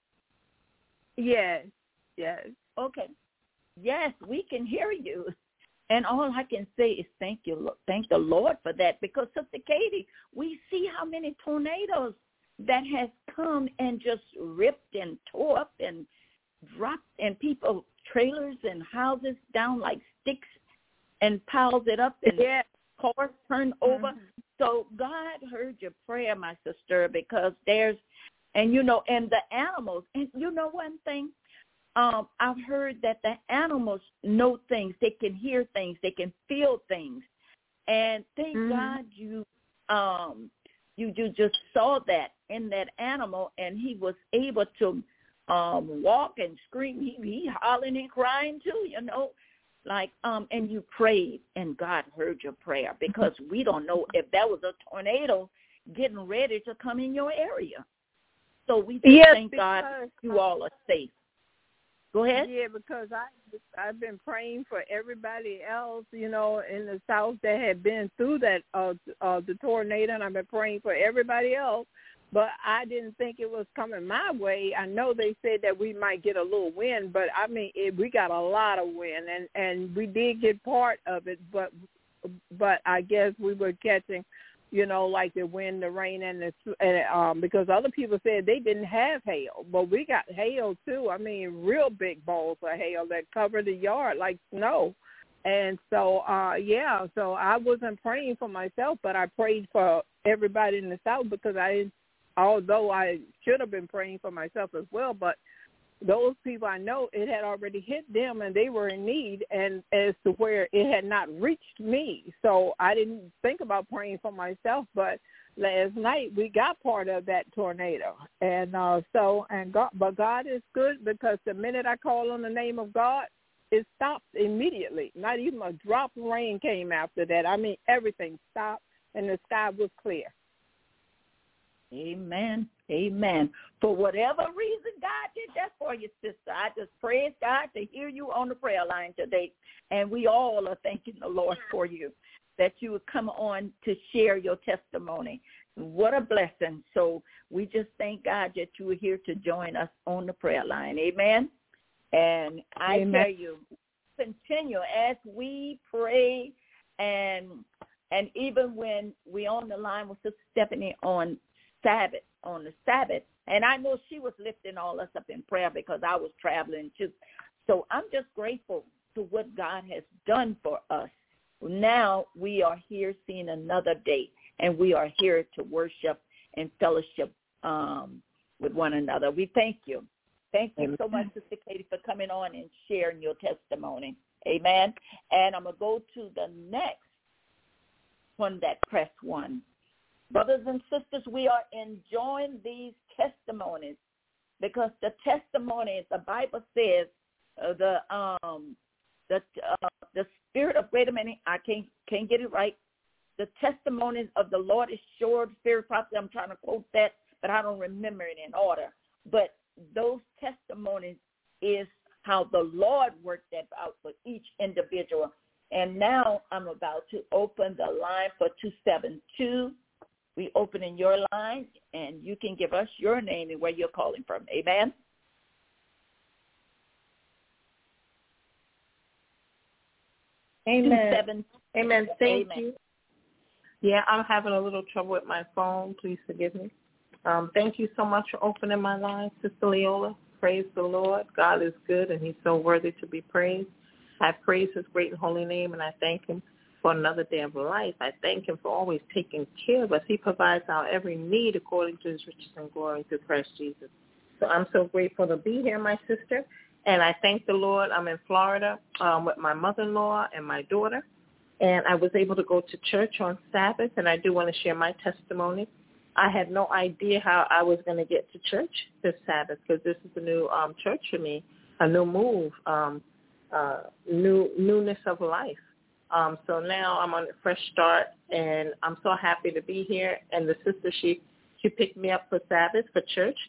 E: Yes, yes.
B: Okay. Yes, we can hear you. And all I can say is thank you, thank the Lord for that, because, Sister Katie, we see how many tornadoes that has come and just ripped and tore up and dropped and people, trailers and houses down like sticks and piles it up and
E: yeah.
B: cars turned over.
E: Mm-hmm.
B: So God heard your prayer, my sister, because there's, and you know, and the animals, and you know one thing, um, I've heard that the animals know things, they can hear things, they can feel things. And thank
E: mm-hmm.
B: God you um you you just saw that in that animal, and he was able to um walk and scream. He he hollering and crying too, you know. Like um and you prayed and God heard your prayer, because we don't know if that was a tornado getting ready to come in your area. So we just
E: yes,
B: thank God you all are safe. Go ahead.
E: Yeah, because I I've been praying for everybody else, you know, in the South that had been through that uh, uh the tornado, and I've been praying for everybody else. But I didn't think it was coming my way. I know they said that we might get a little wind, but I mean, it, we got a lot of wind, and, and we did get part of it. But but I guess we were catching, you know, like the wind, the rain, and the and um because other people said they didn't have hail, but we got hail too. I mean, real big balls of hail that covered the yard like snow. And so, uh, yeah, so I wasn't praying for myself, but I prayed for everybody in the South, because I didn't. Although I should have been praying for myself as well, but those people I know, it had already hit them and they were in need, and as to where it had not reached me. So I didn't think about praying for myself, but last night we got part of that tornado. And uh, so, and God, but God is good, because the minute I call on the name of God, it stopped immediately. Not even a drop of rain came after that. I mean, everything stopped and the sky was clear.
B: Amen. Amen. For whatever reason, God did that for you, sister. I just praise God to hear you on the prayer line today. And we all are thanking the Lord for you, that you would come on to share your testimony. What a blessing. So we just thank God that you were here to join us on the prayer line. Amen. And I
E: Amen.
B: tell you, continue as we pray, and and even when we on the line with Sister Stephanie on Sabbath, on the Sabbath, and I know she was lifting all us up in prayer because I was traveling too. So I'm just grateful to what God has done for us. Now we are here seeing another day, and we are here to worship and fellowship um, with one another. We thank you. Thank you so much, Sister Katie, for coming on and sharing your testimony. Amen. And I'm going to go to the next one that pressed one. Brothers and sisters, we are enjoying these testimonies, because the testimonies, the Bible says, uh, the um, the uh, the spirit of wait a minute, I can't can't get it right. The testimonies of the Lord is sure, spirit prophecy. I'm trying to quote that, but I don't remember it in order. But those testimonies is how the Lord worked that out for each individual. And now I'm about to open the line for two seven two. We open in your line, and you can give us your name and where you're calling from. Amen.
F: Amen.
B: Seven.
F: Amen. Thank
B: Amen.
F: you. Yeah, I'm having a little trouble with my phone. Please forgive me. Um, thank you so much for opening my line, Sister Leola. Praise the Lord. God is good, and he's so worthy to be praised. I praise his great and holy name, and I thank him for another day of life. I thank him for always taking care of us. He provides our every need according to his riches and glory through Christ Jesus. So I'm so grateful to be here, my sister. And I thank the Lord. I'm in Florida um, with my mother-in-law and my daughter. And I was able to go to church on Sabbath, and I do want to share my testimony. I had no idea how I was going to get to church this Sabbath, because this is a new um, church for me, a new move, um, uh, new newness of life. Um, so now I'm on a fresh start, and I'm so happy to be here. And the sister, she, she picked me up for Sabbath, for church.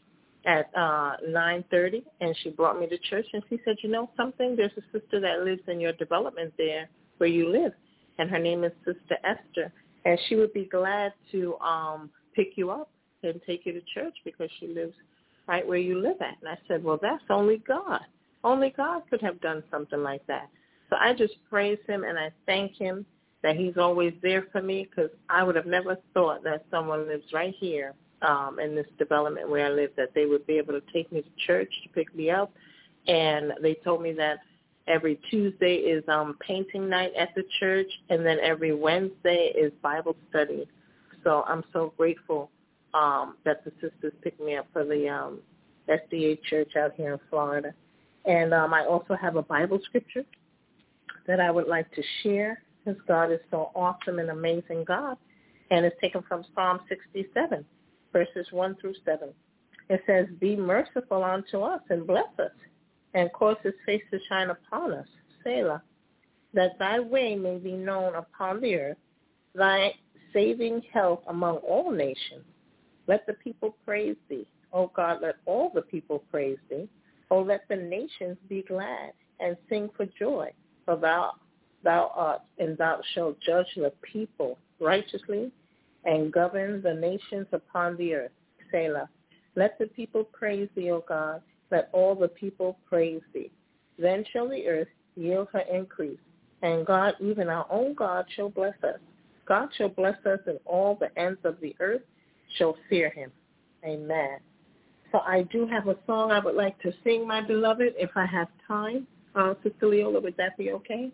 F: at uh, nine thirty, and she brought me to church, and she said, you know something, there's a sister that lives in your development there where you live, and her name is Sister Esther, and she would be glad to um, pick you up and take you to church because she lives right where you live at. And I said, well, that's only God. Only God could have done something like that. So I just praise him, and I thank him that he's always there for me, because I would have never thought that someone lives right here um, in this development where I live, that they would be able to take me to church to pick me up. And they told me that every Tuesday is um, painting night at the church, and then every Wednesday is Bible study. So I'm so grateful um, that the sisters picked me up for the um, S D A church out here in Florida. And um, I also have a Bible scripture that I would like to share, because God is so awesome and amazing God. And it's taken from Psalm sixty-seven, verses one through seven. It says, be merciful unto us and bless us, and cause his face to shine upon us, Selah, that thy way may be known upon the earth, thy saving health among all nations. Let the people praise thee. O God, let all the people praise thee. O let the nations be glad and sing for joy, for thou thou art, and thou shalt judge the people righteously and govern the nations upon the earth. Selah. Let the people praise thee, O God. Let all the people praise thee. Then shall the earth yield her increase, and God, even our own God, shall bless us. God shall bless us, and all the ends of the earth shall fear him. Amen. So I do have a song I would like to sing, my beloved, if I have time. Uh, Sister Leola, would that be okay?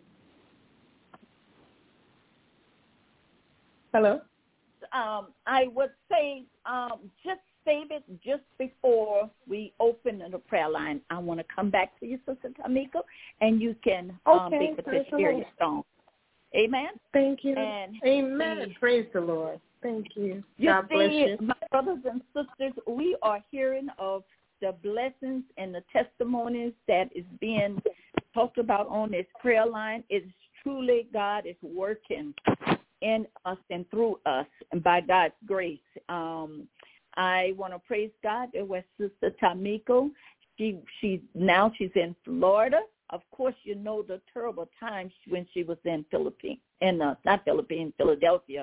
F: Hello?
B: Um, I would say um, just save it just before we open the prayer line. I want to come back to you, Sister Tamiko, and you can um,
F: okay,
B: be able to share your song. Amen?
F: Thank you.
B: And
F: Amen.
B: See,
F: Praise the Lord. Thank you.
B: you
F: God
B: see,
F: bless you.
B: My brothers and sisters, we are hearing of the blessings and the testimonies that is being talked about on this prayer line. It's truly God is working in us and through us, and by God's grace. Um, I want to praise God. It was Sister Tamiko. She she now she's in Florida. Of course, you know the terrible times when she was in Philippines, in uh, not Philippines, Philadelphia.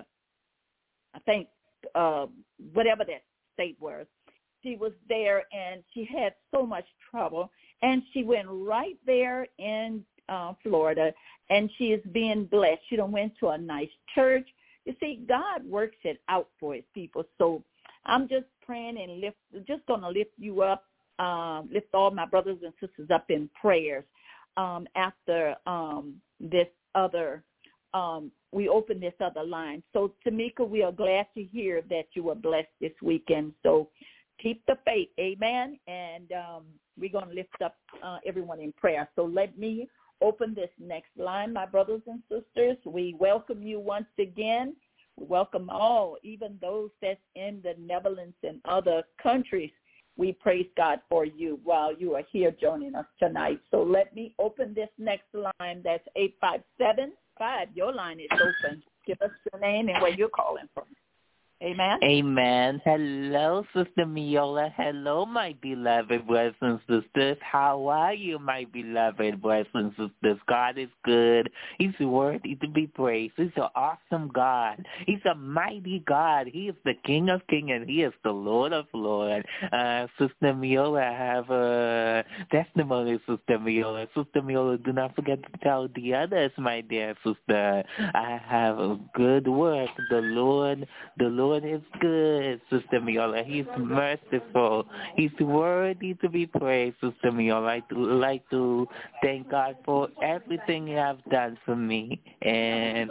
B: I think uh, whatever that state was. She was there, and she had so much trouble, and she went right there in uh, Florida, and she is being blessed. She done went to a nice church. You see, God works it out for his people. So I'm just praying and lift, just going to lift you up, uh, lift all my brothers and sisters up in prayers um, after um, this other, um, we open this other line. So, Tamika, we are glad to hear that you were blessed this weekend. So keep the faith, amen, and um, we're going to lift up uh, everyone in prayer. So let me open this next line, my brothers and sisters. We welcome you once again. We welcome all, even those that's in the Netherlands and other countries. We praise God for you while you are here joining us tonight. So let me open this next line. That's eight five seven five. Your line is open. Give us your name and where you're calling from. Amen.
G: Amen. Hello, Sister Miola. Hello, my beloved brothers and sisters. How are you, my beloved brothers and sisters? God is good. He's worthy to be praised. He's an awesome God. He's a mighty God. He is the King of Kings, and he is the Lord of Lords. Uh, Sister Miola, I have a testimony, Sister Miola. Sister Miola, do not forget to tell the others, my dear sister. I have a good work. The Lord, the Lord Lord is good, Sister Miola. He's merciful. He's worthy to be praised, Sister Miola. I'd like to thank God for everything you have done for me. And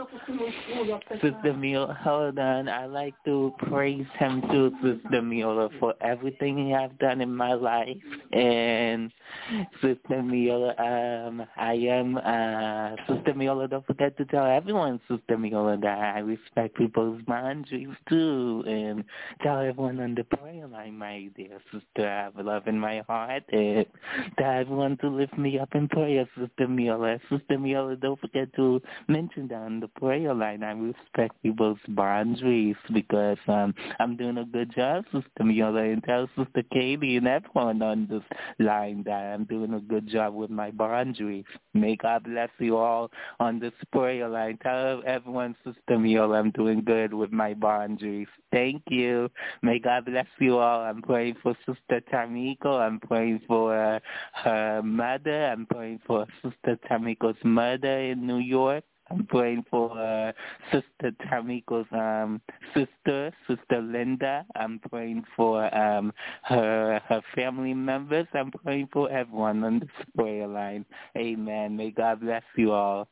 G: Sister Miola, hold on. I'd like to praise him too, Sister Miola, for everything you have done in my life. And Sister Miola, um, I am, uh, Sister Miola, don't forget to tell everyone, Sister Miola, that I respect people's boundaries too. too. And tell everyone on the prayer line, my dear sister, I have love in my heart. And tell everyone to lift me up in prayer, Sister Miola. Sister Miola, don't forget to mention down the prayer line. I respect people's boundaries because um, I'm doing a good job, Sister Miola. And tell Sister Katie and everyone on this line that I'm doing a good job with my boundaries. May God bless you all on this prayer line. Tell everyone, Sister Miola, I'm doing good with my boundaries. Thank you. May God bless you all. I'm praying for Sister Tamiko. I'm praying for uh, her mother. I'm praying for Sister Tamiko's mother in New York. I'm praying for uh, Sister Tamiko's um, sister, Sister Linda. I'm praying for um, her her family members. I'm praying for everyone on this prayer line. Amen. May God bless you all.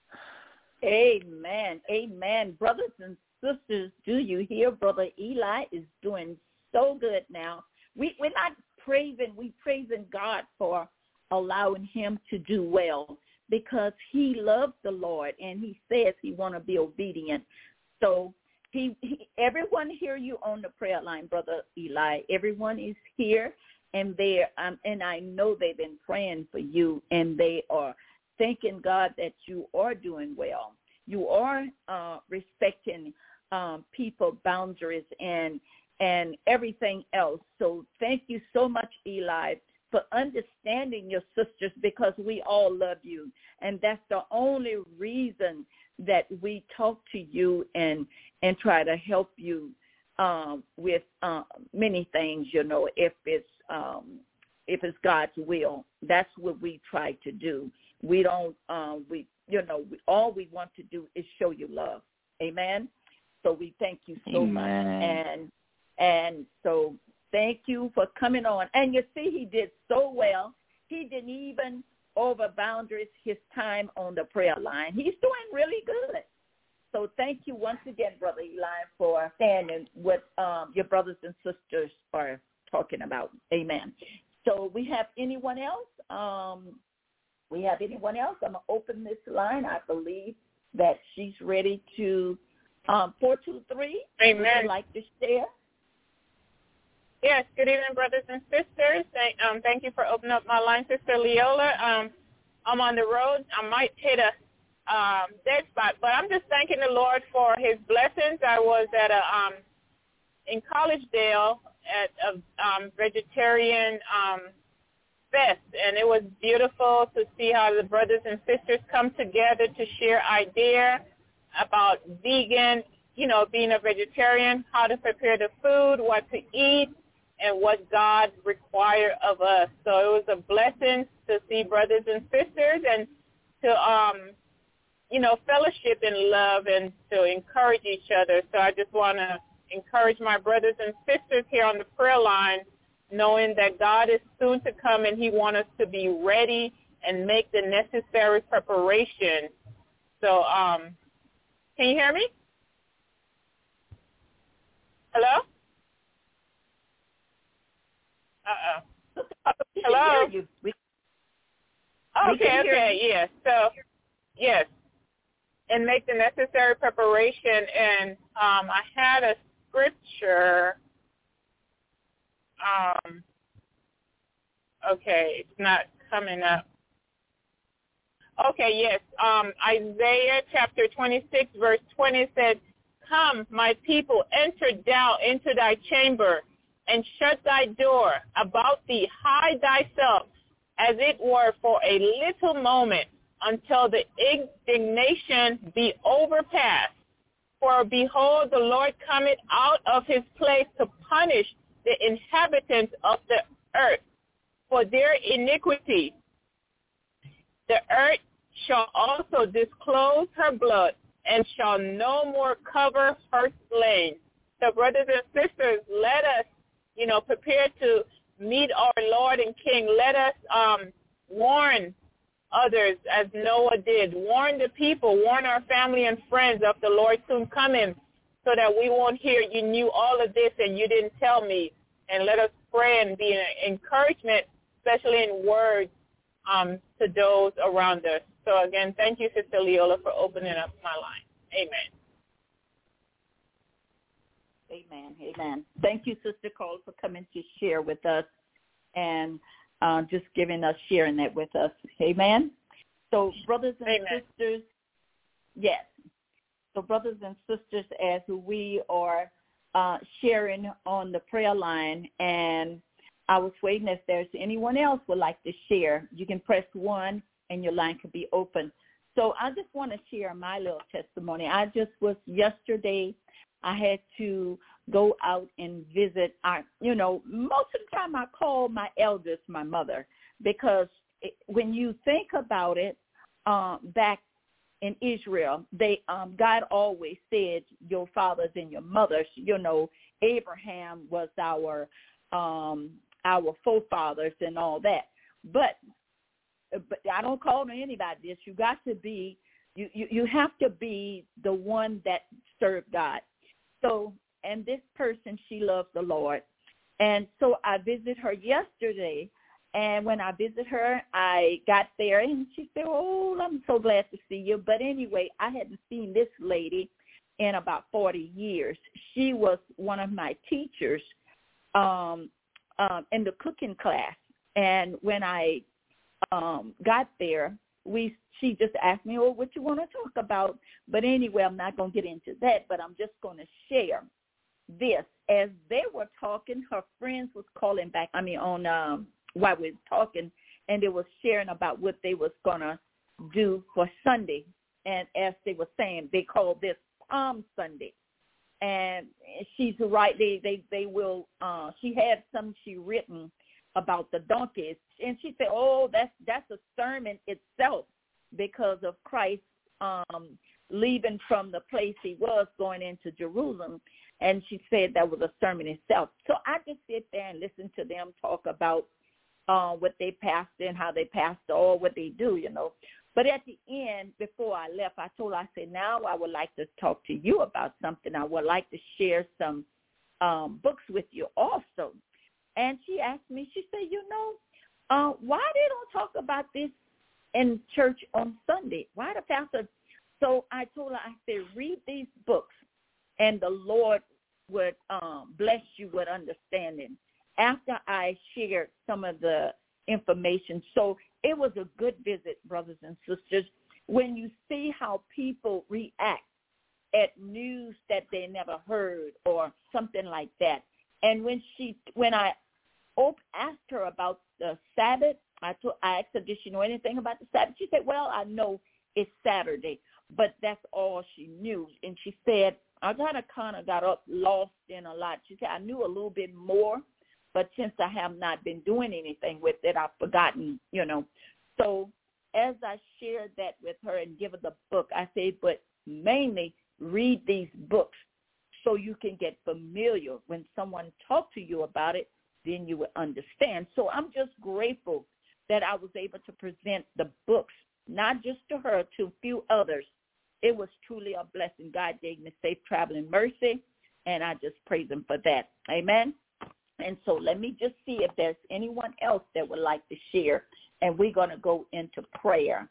B: Amen. Amen. Brothers and sisters, do you hear? Brother Eli is doing so good now. We, we're not praising, we praising God for allowing him to do well, because he loves the Lord and he says he want to be obedient. So he, he, everyone hear you on the prayer line, Brother Eli. Everyone is here, and they um, and I know they've been praying for you, and they are thanking God that you are doing well. You are uh, respecting um, people boundaries and and everything else. So thank you so much, Eli, for understanding your sisters, because we all love you. And that's the only reason that we talk to you and and try to help you um, with uh, many things, you know, if it's um, if it's God's will. That's what we try to do. We don't, uh, we you know, we, all we want to do is show you love. Amen? So we thank you so
G: Amen.
B: much. And and so thank you for coming on. And you see, he did so well. He didn't even over boundaries his time on the prayer line. He's doing really good. So thank you once again, Brother Eli, for standing what um, your brothers and sisters are talking about. Amen. So we have anyone else? Um, we have anyone else? I'm going to open this line. I believe that she's ready to, um, four two three.
F: Amen.
B: Would you like to share?
F: Yes, good evening, brothers and sisters. Thank, um, thank you for opening up my line, Sister Leola. Um, I'm on the road. I might hit a um, dead spot, but I'm just thanking the Lord for his blessings. I was at a um, in Collegedale at a um, vegetarian um, fest, and it was beautiful to see how the brothers and sisters come together to share ideas about vegan, you know, being a vegetarian, how to prepare the food, what to eat, and what God requires of us. So it was a blessing to see brothers and sisters and to, um, you know, fellowship in love and to encourage each other. So I just want to encourage my brothers and sisters here on the prayer line, knowing that God is soon to come and he wants us to be ready and make the necessary preparation. So um, can you hear me? Hello? Uh-oh. Hello?
B: You. We,
F: okay,
B: we
F: okay, yes. So, yes, and make the necessary preparation. And um, I had a scripture. Um, okay, it's not coming up. Okay, yes. Um, Isaiah chapter twenty-six, verse twenty said, "Come, my people, enter thou into thy chamber, and shut thy door about thee, hide thyself, as it were for a little moment, until the indignation be overpassed. For behold, the Lord cometh out of his place to punish the inhabitants of the earth for their iniquity. The earth shall also disclose her blood, and shall no more cover her slain." So brothers and sisters, let us, you know, prepare to meet our Lord and King. Let us um, warn others as Noah did. Warn the people, warn our family and friends of the Lord soon coming, so that we won't hear you knew all of this and you didn't tell me. And let us pray and be an encouragement, especially in words, um, to those around us. So again, thank you, Sister Leola, for opening up my line. Amen.
B: Amen. Amen. Thank you, Sister Cole, for coming to share with us and uh, just giving us, sharing that with us. Amen. So, brothers and Amen. sisters, yes. So, brothers and sisters, as we are uh, sharing on the prayer line, and I was waiting if there's anyone else would like to share, you can press one and your line could be open. So I just want to share my little testimony. I just was yesterday, I had to go out and visit our, you know, most of the time I call my eldest my mother, because it, when you think about it, uh, back in Israel, they um, God always said your fathers and your mothers. You know, Abraham was our um, our forefathers and all that. But but I don't call to anybody this. You got to be you, you you have to be the one that served God. So, and this person, she loves the Lord, and so I visited her yesterday. And when I visited her, I got there, and she said, oh, I'm so glad to see you. But anyway, I hadn't seen this lady in about forty years. She was one of my teachers um, um, in the cooking class. And when I um, got there, we she just asked me, oh, what you want to talk about? But anyway, I'm not going to get into that, but I'm just going to share this. As they were talking, her friends was calling back, I mean, on um, – while we were talking, and they were sharing about what they was going to do for Sunday. And as they were saying, they called this Palm Sunday. And she's right, they they, they will, uh, she had some she written about the donkeys. And she said, oh, that's, that's a sermon itself, because of Christ um, leaving from the place he was going into Jerusalem. And she said that was a sermon itself. So I just sit there and listen to them talk about Uh, what they passed and how they passed or what they do, you know. But at the end, before I left, I told her, I said, now I would like to talk to you about something. I would like to share some um, books with you also. And she asked me, she said, you know, uh, why they don't talk about this in church on Sunday? Why the pastor? So I told her, I said, read these books, and the Lord would um, bless you with understanding. After I shared some of the information. So it was a good visit, brothers and sisters, when you see how people react at news that they never heard or something like that. And when she, when I asked her about the Sabbath, I, told, I asked her, did she know anything about the Sabbath? She said, well, I know it's Saturday, but that's all she knew. And she said, I kind of kind of got up lost in a lot. She said, I knew a little bit more, but since I have not been doing anything with it, I've forgotten, you know. So as I shared that with her and give her the book, I said, but mainly read these books so you can get familiar. When someone talks to you about it, then you will understand. So I'm just grateful that I was able to present the books, not just to her, to a few others. It was truly a blessing. God gave me safe traveling mercy, and I just praise him for that. Amen. And so let me just see if there's anyone else that would like to share, and we're going to go into prayer.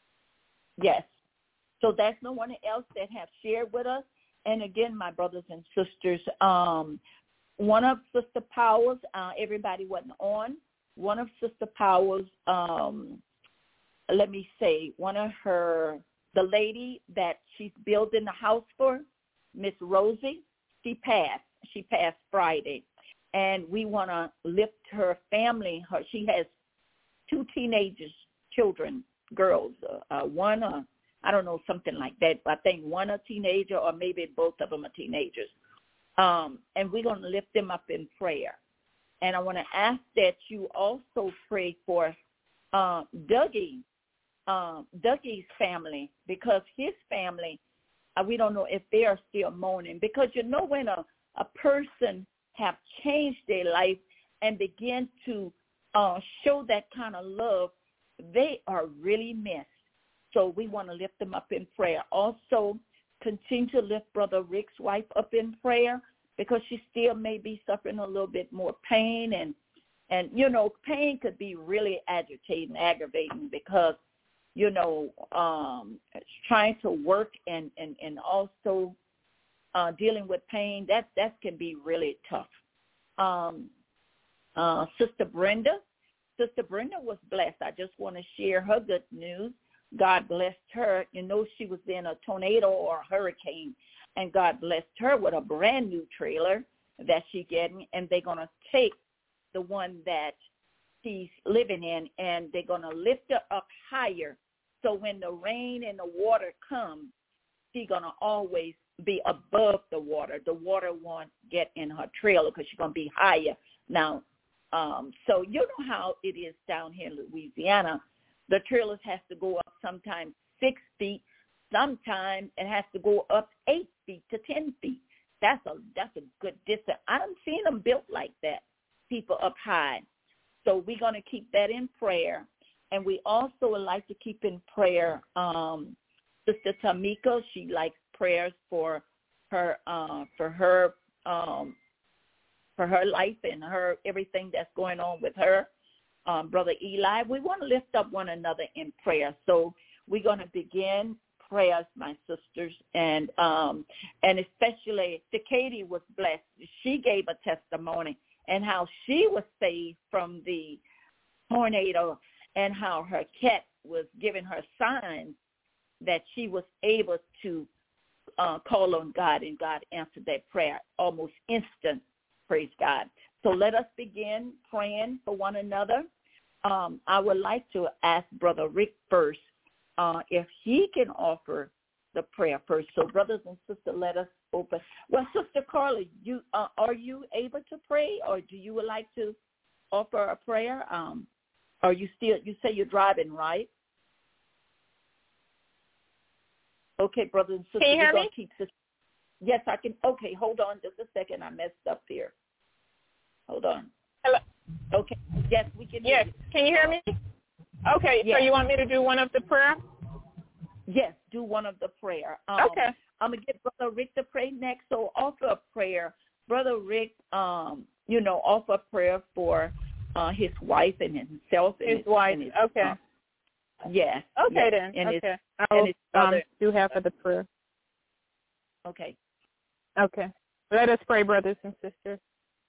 B: Yes. So there's no one else that have shared with us. And again, my brothers and sisters, um, one of Sister Powers, uh, everybody wasn't on. One of Sister Powers, um, let me say, one of her, the lady that she's building the house for, Miss Rosie, she passed. She passed Friday. And we want to lift her family. Her, she has two teenagers, children, girls. Uh, uh, one, uh, I don't know, something like that. I think one a teenager, or maybe both of them are teenagers. Um, and we're going to lift them up in prayer. And I want to ask that you also pray for uh, Dougie, uh, Dougie's family, because his family, uh, we don't know if they are still mourning. Because you know when a, a person have changed their life and begin to uh, show that kind of love, they are really missed. So we want to lift them up in prayer. Also, continue to lift Brother Rick's wife up in prayer, because she still may be suffering a little bit more pain. And, and you know, pain could be really agitating, aggravating, because, you know, um, trying to work and, and, and also uh, dealing with pain, that, that can be really tough. Um, uh, Sister Brenda, Sister Brenda was blessed. I just want to share her good news. God blessed her. You know, she was in a tornado or a hurricane, and God blessed her with a brand new trailer that she's getting, and they're going to take the one that she's living in, and they're going to lift her up higher. So when the rain and the water come, she's going to always be above the water. The water won't get in her trailer because she's going to be higher. Now, um, so you know how it is down here in Louisiana. The trailers has to go up sometimes six feet. Sometimes it has to go up eight feet to ten feet. That's a that's a good distance. I haven't seen them built like that, people up high. So we're going to keep that in prayer. And we also would like to keep in prayer um, Sister Tamika. She likes prayers for her uh, for her um, for her life and her everything that's going on with her. Um, Brother Eli, we want to lift up one another in prayer. So we're going to begin prayers, my sisters, and um, and especially Katie was blessed. She gave a testimony and how she was saved from the tornado and how her cat was giving her signs that she was able to uh, call on God, and God answered that prayer almost instant. Praise God. So let us begin praying for one another. Um, I would like to ask Brother Rick first uh, if he can offer the prayer first. So brothers and sisters, let us open. Well, Sister Carla, you uh, are you able to pray, or do you would like to offer a prayer? Um, are you still, you say you're driving, right? Okay, brothers and sisters,
E: can you hear
B: we're going
E: me?
B: to keep this. Yes, I can. Okay, hold on just a second. I messed up here. Hold on.
E: Hello.
B: Okay. Yes, we can hear
E: Yes.
B: you.
E: Can you hear me? Okay.
B: Yes.
E: So you want me to do one of the prayer?
B: Yes, do one of the prayer. Um,
E: Okay.
B: I'm going to get Brother Rick to pray next. So offer a prayer. Brother Rick, um, you know, offer a prayer for uh, his wife and himself. And
E: His, his wife.
B: and his,
E: Okay.
B: Uh, yes.
E: Okay
B: yes.
E: then.
B: And
E: okay.
B: His,
E: I'll
B: and his
E: um,
B: brother.
E: do half of the prayer.
B: Okay.
E: Okay. Let us pray, brothers and sisters.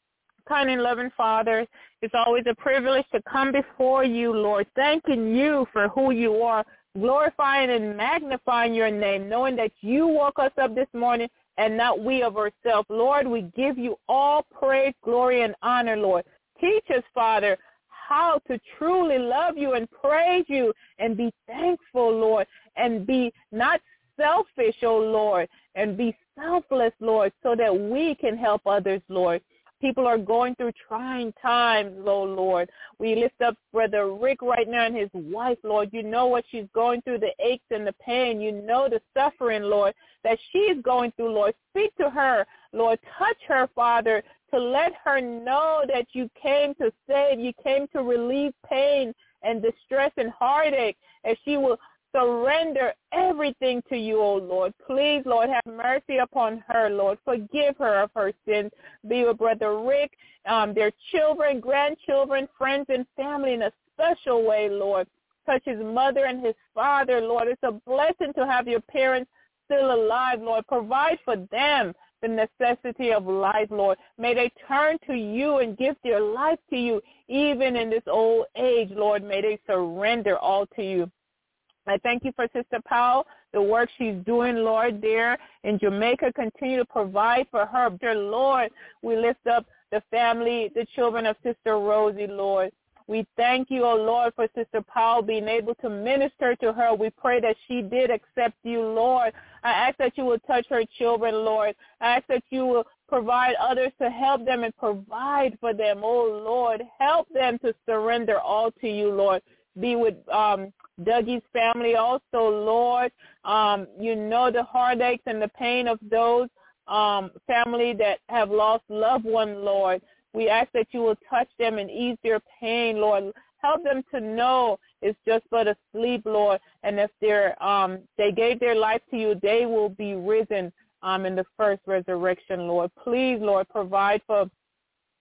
E: Kind and loving Father, it's always a privilege to come before you, Lord, thanking you for who you are, glorifying and magnifying your name, knowing that you woke us up this morning and not we of ourselves. Lord, we give you all praise, glory, and honor, Lord. Teach us, Father, how to truly love you and praise you and be thankful, Lord, and be not selfish, oh Lord, and be selfless, Lord, so that we can help others, Lord. People are going through trying times, oh Lord. We lift up Brother Rick right now and his wife, Lord. You know what she's going through, the aches and the pain. You know the suffering, Lord, that she's going through, Lord. Speak to her, Lord. Touch her, Father, to let her know that you came to save. You came to relieve pain and distress and heartache, as she will surrender everything to you, O Lord. Please, Lord, have mercy upon her, Lord. Forgive her of her sins. Be with Brother Rick, um, their children, grandchildren, friends, and family in a special way, Lord. Touch his mother and his father, Lord. It's a blessing to have your parents still alive, Lord. Provide for them the necessity of life, Lord. May they turn to you and give their life to you, even in this old age, Lord. May they surrender all to you. I thank you for Sister Powell, the work she's doing, Lord, there in Jamaica. Continue to provide for her. Dear Lord, we lift up the family, the children of Sister Rosie, Lord. We thank you, O Lord, for Sister Powell being able to minister to her. We pray that she did accept you, Lord. I ask that you will touch her children, Lord. I ask that you will provide others to help them and provide for them, oh Lord. Help them to surrender all to you, Lord. Be with um, Dougie's family also, Lord. Um, you know the heartaches and the pain of those um, family that have lost loved one, Lord. We ask that you will touch them and ease their pain, Lord. Help them to know it's just but a sleep, Lord. And if they're, um, they gave their life to you, they will be risen um, in the first resurrection, Lord. Please, Lord, provide for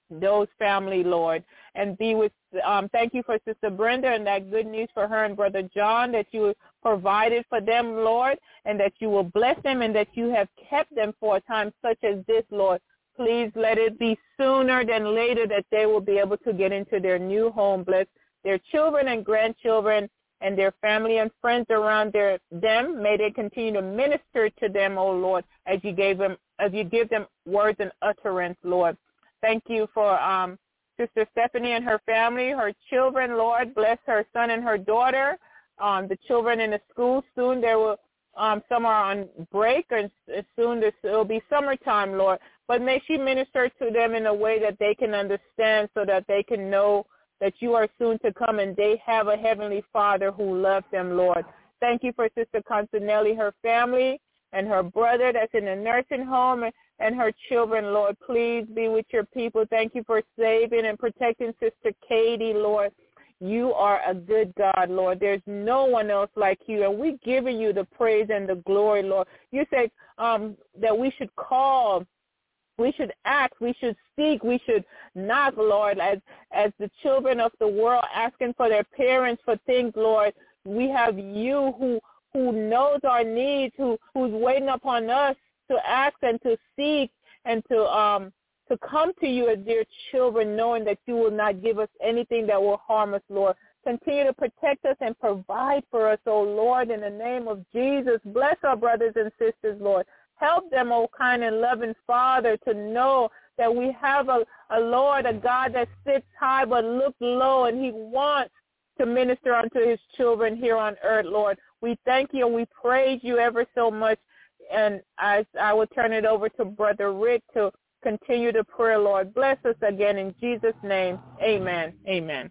E: those family, Lord, and be with, um, thank you for Sister Brenda and that good news for her and Brother John that you provided for them, Lord, and that you will bless them and that you have kept them for a time such as this, Lord. Please let it be sooner than later that they will be able to get into their new home. Bless their children and grandchildren and their family and friends around their, them. May they continue to minister to them, oh Lord, as you gave them, as you give them words and utterance, Lord. Thank you for um, Sister Stephanie and her family, her children, Lord. Bless her son and her daughter, um, the children in the school. Soon there will, um, some are on break, and soon this, it will be summertime, Lord. But may she minister to them in a way that they can understand so that they can know that you are soon to come and they have a heavenly Father who loves them, Lord. Thank you for Sister Constanelli, her family, and her brother that's in the nursing home, and, and her children, Lord. Please be with your people. Thank you for saving and protecting Sister Katie, Lord. You are a good God, Lord. There's no one else like you, and we're giving you the praise and the glory, Lord. You said um, that we should call, we should act, we should seek, we should knock, Lord, as as the children of the world asking for their parents for things, Lord. We have you who who knows our needs, who who's waiting upon us to ask and to seek and to um to come to you as dear children, knowing that you will not give us anything that will harm us, Lord. Continue to protect us and provide for us, oh Lord, in the name of Jesus. Bless our brothers and sisters, Lord. Help them, oh kind and loving Father, to know that we have a, a Lord, a God that sits high but looks low, and he wants to minister unto his children here on earth, Lord. We thank you and we praise you ever so much. And I, I will turn it over to Brother Rick to continue the prayer, Lord. Bless us again in Jesus' name. Amen. Amen.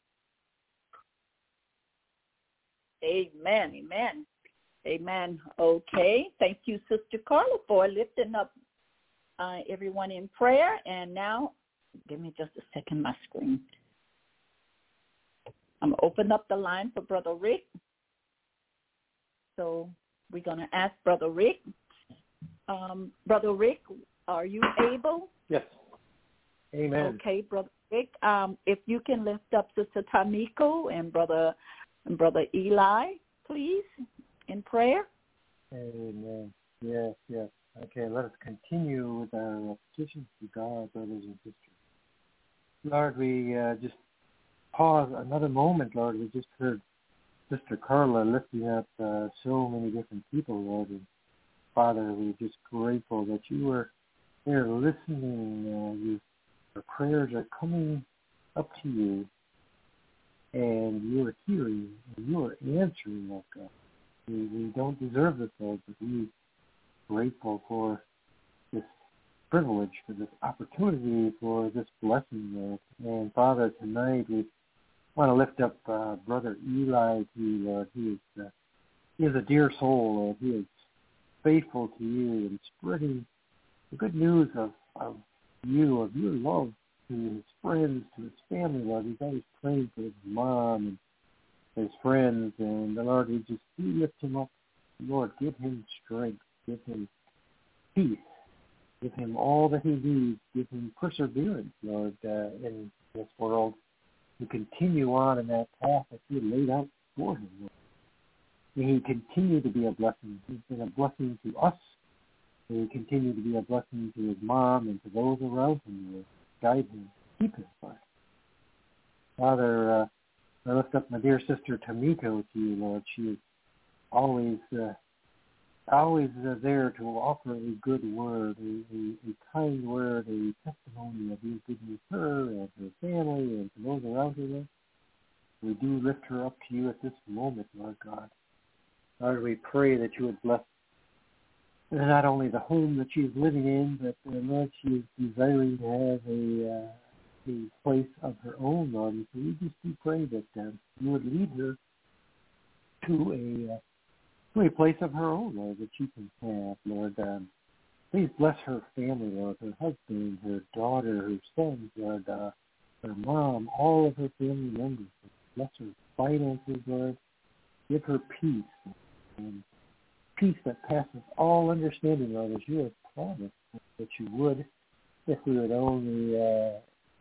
B: Amen. Amen. Amen. Okay. Thank you, Sister Carla, for lifting up uh, everyone in prayer. And now, give me just a second, my screen. I'm going to open up the line for Brother Rick. So we're going to ask Brother Rick. Um, Brother Rick, are you able?
D: Yes. Amen.
B: Okay, Brother Rick. Um, if you can lift up Sister Tamiko and Brother and Brother Eli, please, in prayer.
D: Amen. Yes, yes. Okay, let us continue with our petitions to God, brothers and sisters. Lord, we uh, just pause another moment, Lord. We just heard Sister Carla lifting up uh, so many different people, Lord. And Father, we're just grateful that you were there listening. Uh, you, your prayers are coming up to you, and you are hearing, and you are answering, Lord God. We, we don't deserve this, Lord, but we're grateful for this privilege, for this opportunity, for this blessing, Lord. And Father, tonight we want to lift up uh, Brother Eli to you, Lord. He is, uh, he is a dear soul, Lord. He is faithful to you and spreading the good news of, of you, of your love to his friends, to his family, Lord. He's always praying for his mom and his friends, and the Lord, we just we lift him up. Lord, give him strength, give him peace, give him all that he needs, give him perseverance, Lord, uh, in this world, to continue on in that path that you laid out for him, Lord. May he continue to be a blessing. He's been a blessing to us. May he continue to be a blessing to his mom and to those around him, Lord. Guide him, keep him, Lord. Father, uh, I lift up my dear sister Tamiko to you, Lord. She is always uh, always uh, there to offer a good word, a, a, a kind word, a testimony of your goodness to her and her family and to those around her, Lord. We do lift her up to you at this moment, Lord God. Lord, we pray that you would bless not only the home that she's living in, but uh, Lord, she is desiring to have a, uh, a place of her own, Lord. And so we just do pray that uh, you would lead her to a, uh, to a place of her own, Lord, that she can have, Lord. Um, please bless her family, Lord, her husband, her daughter, her sons, Lord, uh, her mom, all of her family members. Bless her finances, Lord. Give her peace, and peace that passes all understanding, Lord, as you have promised that you would, if we would only uh,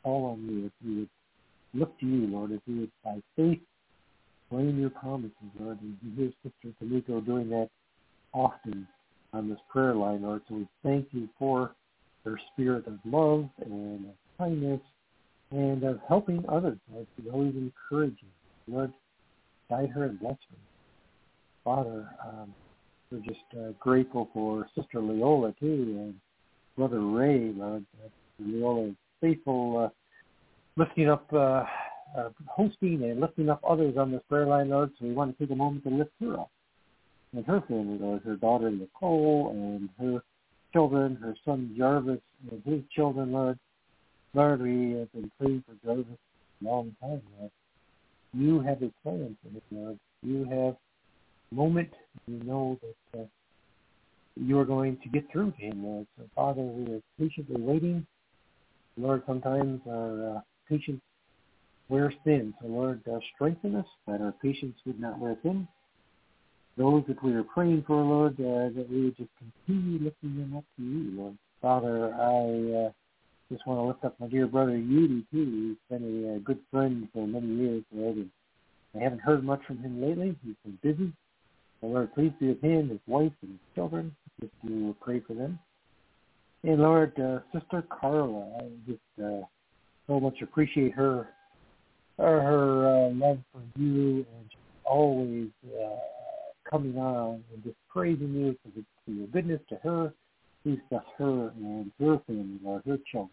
D: call on you, if we would look to you, Lord, if we would by faith claim your promises, Lord. And you hear Sister Tamiko doing that often on this prayer line, Lord. So we thank you for her spirit of love and of kindness and of helping others, Lord. She always encourages, Lord. Guide her and bless her. Father, um, we're just uh, grateful for Sister Leola, too, and Brother Ray, Lord. Uh, Leola is faithful, uh, lifting up, uh, uh, hosting and lifting up others on this prayer line, Lord. So we want to take a moment to lift her up and her family, Lord, her daughter Nicole and her children, her son Jarvis and his children, Lord. Lord, we have been praying for Jarvis a long time, Lord. You have a plan for him, Lord. You have a moment. You know that uh, you are going to get through to him, Lord. So, Father, we are patiently waiting. Lord, sometimes our uh, patience wears thin. So, Lord, uh, strengthen us that our patience would not wear thin. Those that we are praying for, Lord, uh, that we would just continue lifting them up to you, Lord. Father, I uh, just want to lift up my dear brother Yudi, too. He's been a, a good friend for many years, Lord. And I haven't heard much from him lately. He's been busy. So, Lord, please be with him, his wife, and his children. Just to pray for them. And, Lord, uh, Sister Carla, I just uh, so much appreciate her, her, her uh, love for you, and she's always uh, coming on and just praising you for, the, for your goodness to her. Please bless her and her family, Lord, her children,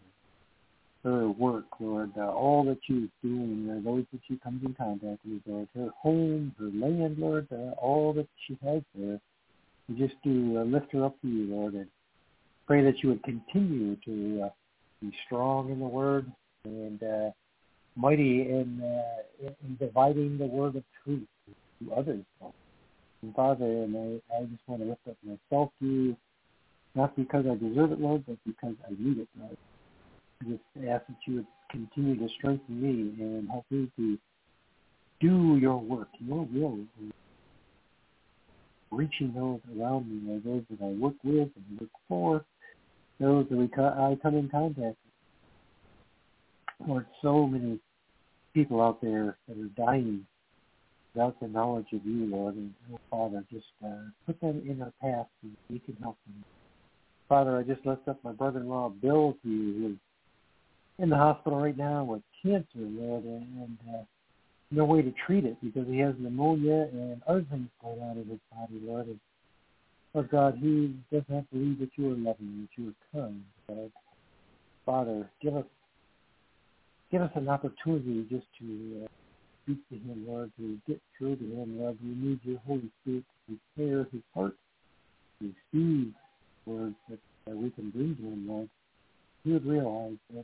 D: her work, Lord, uh, all that she's doing, uh, those that she comes in contact with, Lord, her home, her land, Lord, uh, all that she has there. We just do uh, lift her up to you, Lord, and pray that you would continue to uh, be strong in the word and uh, mighty in, uh, in, in dividing the word of truth to others, Lord. And Father, and I, I just want to lift up myself to you, not because I deserve it, Lord, but because I need it, Lord. I just ask that you would continue to strengthen me and help me to do your work, your will, reaching those around me, or those that I work with and work for, those that we co- I come in contact with. Lord, so many people out there that are dying without the knowledge of you, Lord, and oh, Father, just uh, put them in our path so we can help them. Father, I just lift up my brother-in-law, Bill, to you, who's in the hospital right now with cancer, Lord, and, and uh, no way to treat it because he has pneumonia and other things going on in his body, Lord. And, Lord God, he does not believe that you are loving, that you are kind, Lord. Father, give us give us an opportunity just to uh, speak to him, Lord, to get through to him, Lord. We need your Holy Spirit to prepare his heart to receive words that uh, we can bring to him, Lord. He would realize that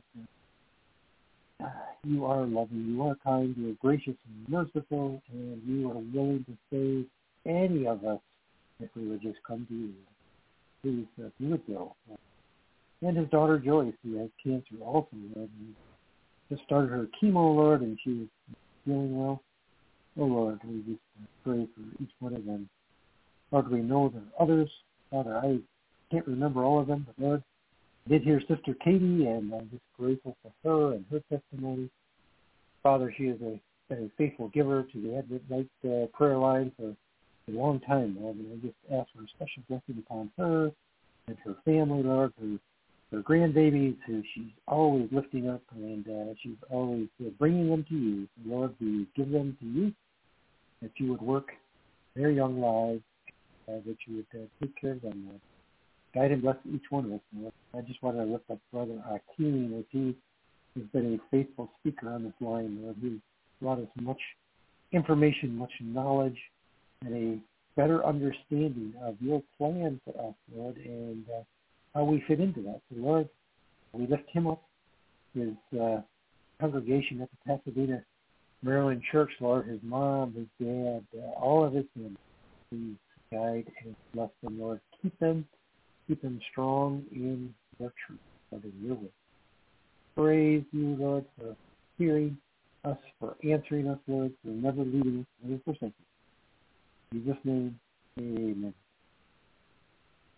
D: uh, you are loving, you are kind, you are gracious and merciful, and you are willing to save any of us if we would just come to you. Please, uh, if you would go. And his daughter Joyce, who has cancer also, Lord, and just started her chemo, Lord, and she is feeling well. Oh, Lord, we just pray for each one of them. Lord, we know there are others. Father, I can't remember all of them, but Lord, I did hear Sister Katie, and I'm just grateful for her and her testimony. Father, she is a, been a faithful giver to the Advent Night uh, prayer line for a long time, Lord, and I just ask for a special blessing upon her and her family, Lord, her, her grandbabies, who she's always lifting up, and uh, she's always uh, bringing them to you. So, Lord, we give them to you, that you would work their young lives, uh, that you would uh, take care of them, Lord. Guide and bless each one of us, Lord. I just want to lift up Brother Akeem, as he has been a faithful speaker on this line, Lord. He's brought us much information, much knowledge, and a better understanding of your plan for us, Lord, and uh, how we fit into that. So, Lord, we lift him up, his uh, congregation at the Pasadena Maryland Church, Lord, his mom, his dad, uh, all of his family. Please guide and bless them, Lord. Keep them, keep them strong in your truth, Lord, in your will. Praise you, Lord, for hearing us, for answering us, Lord, for never leaving us, never forsaking us. In Jesus' name, amen.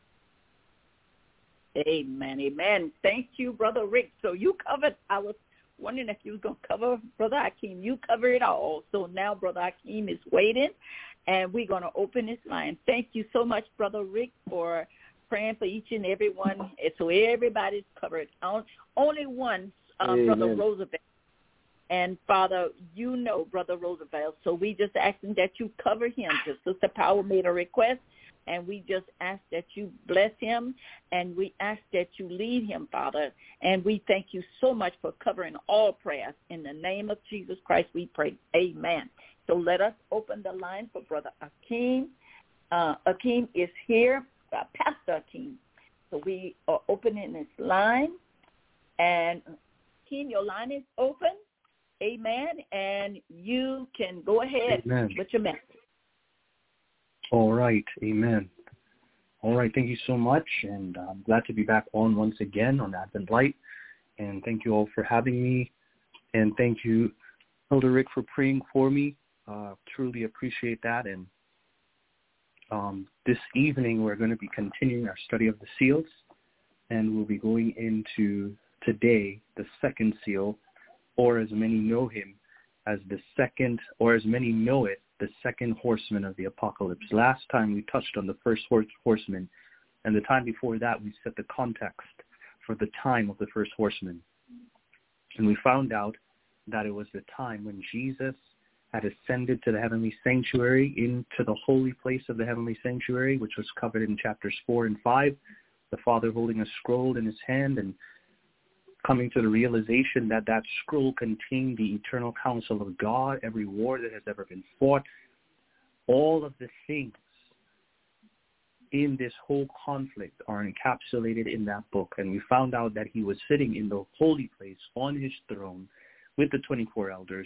B: Amen, amen. Thank you, Brother Rick. So you covered our wondering if you was going to cover Brother Akeem. You cover it all. So now Brother Akeem is waiting, and we're going to open this line. Thank you so much, Brother Rick, for praying for each and every one. So everybody's covered. Only one, um, Brother Roosevelt. And, Father, you know Brother Roosevelt. So we just asking that you cover him. Just Sister Powell made a request, and we just ask that you bless him, and we ask that you lead him, Father. And we thank you so much for covering all prayers. In the name of Jesus Christ, we pray. Amen. So let us open the line for Brother Akeem. Uh, Akeem is here, uh, Pastor Akeem. So we are opening this line. And, Akeem, your line is open. Amen. And you can go ahead Amen. With your message.
H: All right. Amen. All right. Thank you so much. And I'm glad to be back on once again on Advent Light. And thank you all for having me. And thank you, Elder Rick, for praying for me. Uh, truly appreciate that. And um, this evening, we're going to be continuing our study of the seals. And we'll be going into today the second seal, or as many know him as the second, or as many know it, the second horseman of the apocalypse. Last time we touched on the first horse, horseman, and the time before that we set the context for the time of the first horseman. And we found out that it was the time when Jesus had ascended to the heavenly sanctuary, into the holy place of the heavenly sanctuary, which was covered in chapters four and five, the Father holding a scroll in his hand and coming to the realization that that scroll contained the eternal counsel of God, every war that has ever been fought, all of the things in this whole conflict are encapsulated in that book. And we found out that he was sitting in the holy place on his throne with the twenty-four elders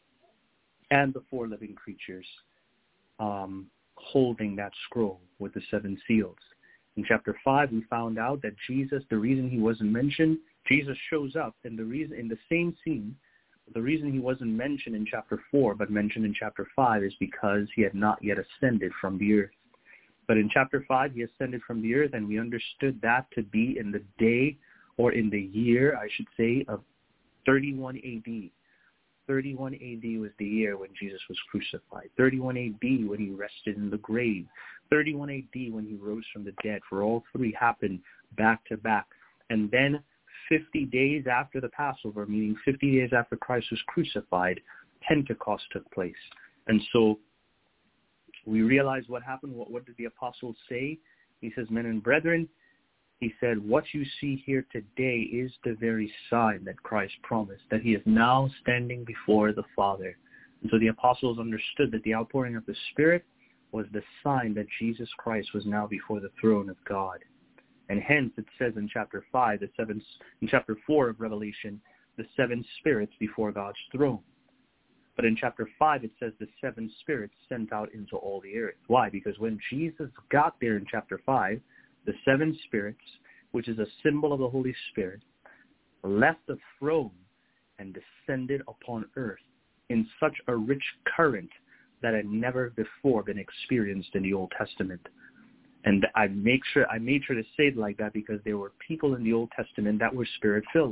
H: and the four living creatures um, holding that scroll with the seven seals. In chapter five, we found out that Jesus, the reason he wasn't mentioned, Jesus shows up in the reason in the same scene. The reason he wasn't mentioned in chapter four, but mentioned in chapter five, is because he had not yet ascended from the earth. But in chapter five, he ascended from the earth, and we understood that to be in the day, or in the year, I should say, of thirty-one A D. thirty-one A D was the year when Jesus was crucified. thirty-one A D when he rested in the grave. thirty-one A D when he rose from the dead. For all three happened back to back. And then fifty days after the Passover, meaning fifty days after Christ was crucified, Pentecost took place. And so we realize what happened. What, what did the apostles say? He says, men and brethren, he said, what you see here today is the very sign that Christ promised, that he is now standing before the Father. And so the apostles understood that the outpouring of the Spirit was the sign that Jesus Christ was now before the throne of God. And hence it says in chapter five, the seven, in chapter four of Revelation, the seven spirits before God's throne. But in chapter five, it says the seven spirits sent out into all the earth. Why? Because when Jesus got there in chapter five, the seven spirits, which is a symbol of the Holy Spirit, left the throne and descended upon earth in such a rich current that had never before been experienced in the Old Testament. And I make sure I made sure to say it like that because there were people in the Old Testament that were Spirit-filled.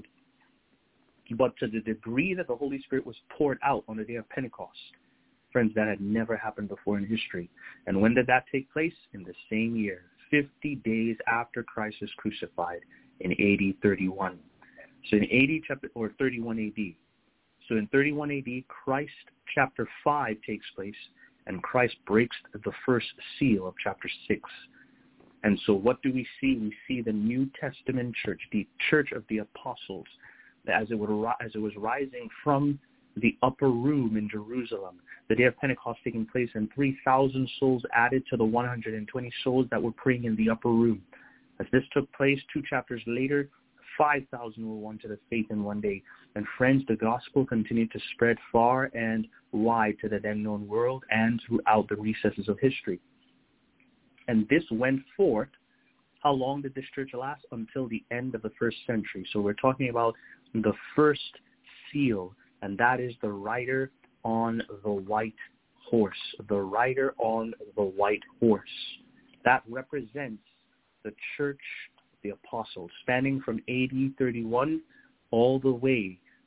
H: But to the degree that the Holy Spirit was poured out on the day of Pentecost, friends, that had never happened before in history. And when did that take place? In the same year, fifty days after Christ was crucified, in A D thirty-one. So in A D chapter, or thirty-one A D. So in thirty-one A D, Christ chapter five takes place, and Christ breaks the first seal of chapter six. And so what do we see? We see the New Testament church, the church of the apostles, as it, would, as it was rising from the upper room in Jerusalem, the day of Pentecost taking place, and three thousand souls added to the one hundred twenty souls that were praying in the upper room. As this took place, two chapters later, five thousand were won to the faith in one day. And friends, the gospel continued to spread far and wide to the then known world and throughout the recesses of history. And this went forth. How long did this church last? Until the end of the first century. So we're talking about the first seal, and that is the rider on the white horse. The rider on the white horse. That represents the church, the apostles, spanning from A D thirty-one all the way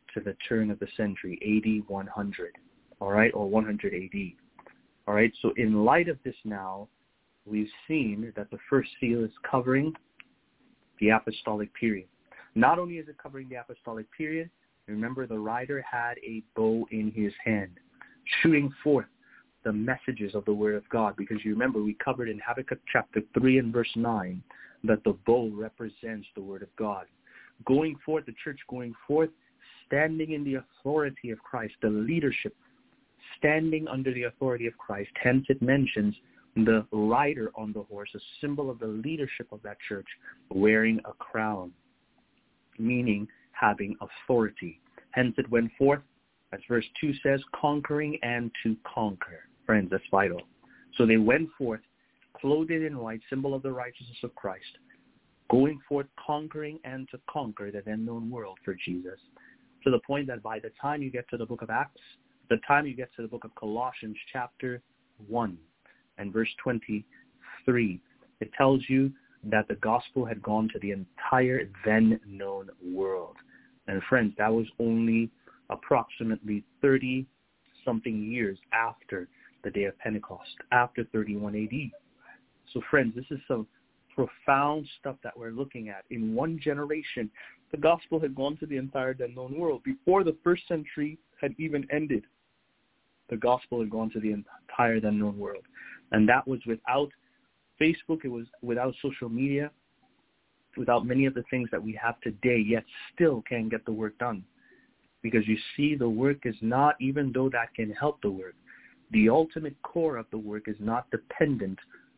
H: to the turn of the century, A D one hundred, all right, or one hundred A D. All right, so in light of this now, we've seen that the first seal is covering the apostolic period. Not only is it covering the apostolic period, remember the writer had a bow in his hand, shooting forth the messages of the Word of God, because you remember we covered in Habakkuk chapter three and verse nine that the bow represents the Word of God. Going forth, the church going forth, standing in the authority of Christ, the leadership, standing under the authority of Christ. Hence it mentions the rider on the horse, a symbol of the leadership of that church, wearing a crown, meaning having authority. Hence it went forth, as verse two says, conquering and to conquer. Friends, that's vital. So they went forth, clothed in white, symbol of the righteousness of Christ, going forth, conquering and to conquer the then known world for Jesus, to the point that by the time you get to the book of Acts, the time you get to the book of Colossians chapter one and verse twenty-three, it tells you that the gospel had gone to the entire then known world. And friends, that was only approximately thirty-something years after the day of Pentecost, after thirty-one A D. So friends, this is some profound stuff that we're looking at. In one generation, the gospel had gone to the entire then known world. Before the first century had even ended, the gospel had gone to the entire then known world. And that was without Facebook, it was without social media, without many of the things that we have today, yet still can't get the work done. Because you see, the work is not, even though that can help the work, the ultimate core of the work is not dependent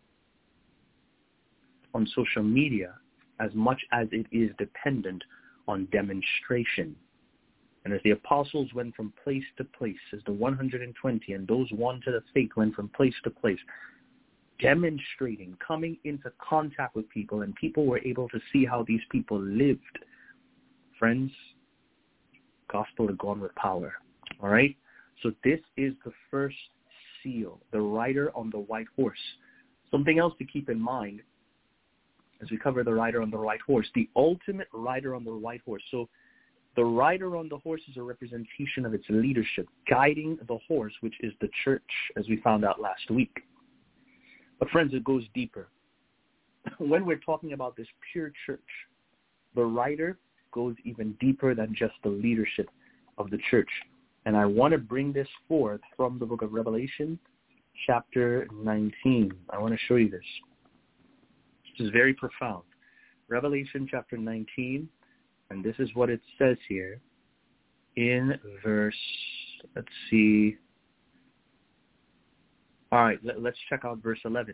H: on social media as much as it is dependent on demonstration. And as the apostles went from place to place, as the one hundred twenty and those won to the faith went from place to place, demonstrating, coming into contact with people, and people were able to see how these people lived. Friends, gospel had gone with power. All right? So this is the first seal, the rider on the white horse. Something else to keep in mind as we cover the rider on the white horse, the ultimate rider on the white horse. So the rider on the horse is a representation of its leadership, guiding the horse, which is the church, as we found out last week. But friends, it goes deeper. When we're talking about this pure church, the rider goes even deeper than just the leadership of the church. And I want to bring this forth from the book of Revelation, chapter nineteen. I want to show you this. This is very profound. Revelation chapter nineteen, and this is what it says here in verse, let's see. All right, let, let's check out verse eleven.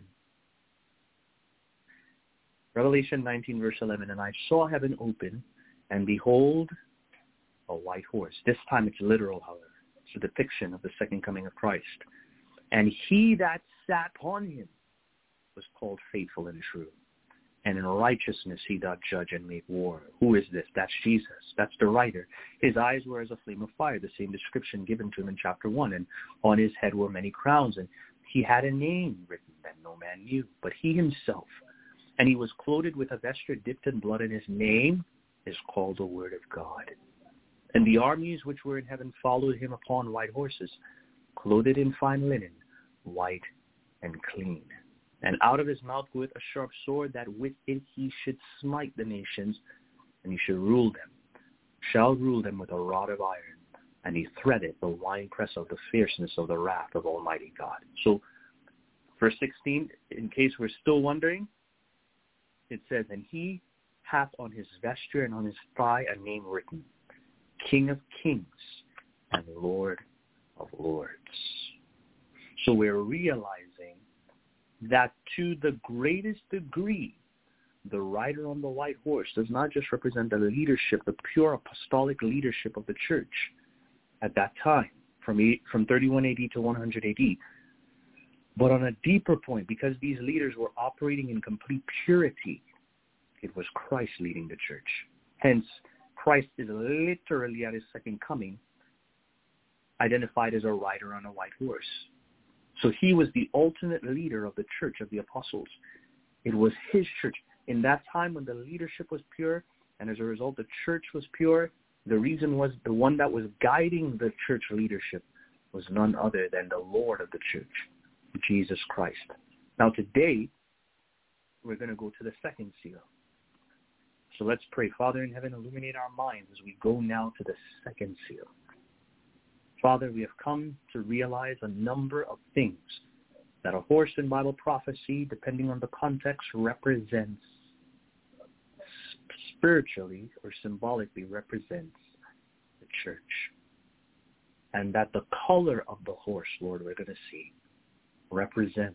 H: Revelation nineteen, verse eleven, and I saw heaven open, and behold, a white horse. This time it's literal, however. It's a depiction of the second coming of Christ. And he that sat upon him was called Faithful and True. And in righteousness he doth judge and make war. Who is this? That's Jesus. That's the writer. His eyes were as a flame of fire, the same description given to him in chapter one. And on his head were many crowns. And he had a name written that no man knew, but he himself. And he was clothed with a vesture dipped in blood, and his name is called the Word of God. And the armies which were in heaven followed him upon white horses, clothed in fine linen, white and clean. And out of his mouth goeth a sharp sword, that with it he should smite the nations, and he should rule them, shall rule them with a rod of iron. And he threadeth the winepress of the fierceness of the wrath of Almighty God. So, verse sixteen, in case we're still wondering, it says, and he hath on his vesture and on his thigh a name written, King of Kings and Lord of Lords. So we're realizing that to the greatest degree, the rider on the white horse does not just represent the leadership, the pure apostolic leadership of the church at that time, from eight, from thirty-one A D to one hundred A D, but on a deeper point, because these leaders were operating in complete purity, it was Christ leading the church. Hence, Christ is literally at his second coming identified as a rider on a white horse. So he was the ultimate leader of the church of the apostles. It was his church. In that time when the leadership was pure, and as a result the church was pure, The reason was the one that was guiding the church leadership was none other than the Lord of the church, Jesus Christ. Now today, we're going to go to the second seal. So let's pray. Father in heaven, illuminate our minds as we go now to the second seal. Father, we have come to realize a number of things that a horse in Bible prophecy, depending on the context, represents spiritually or symbolically represents the church. And that the color of the horse, Lord, we're going to see, represents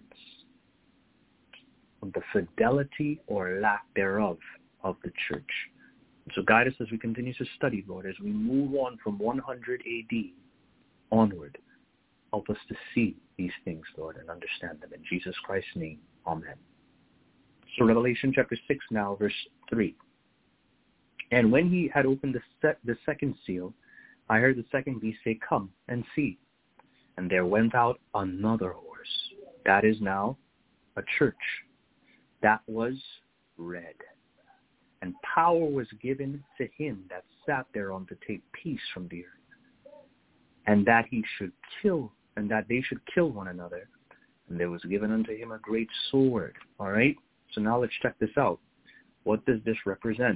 H: the fidelity or lack thereof of the church. So guide us as we continue to study, Lord, as we move on from one hundred A D onward. Help us to see these things, Lord, and understand them. In Jesus Christ's name, amen. So Revelation chapter six now, verse three. And when he had opened the, se- the second seal, I heard the second beast say, come and see. And there went out another horse. That is now a church. That was red. And power was given to him that sat thereon to take peace from the earth. And that he should kill, and that they should kill one another. And there was given unto him a great sword. All right? So now let's check this out. What does this represent?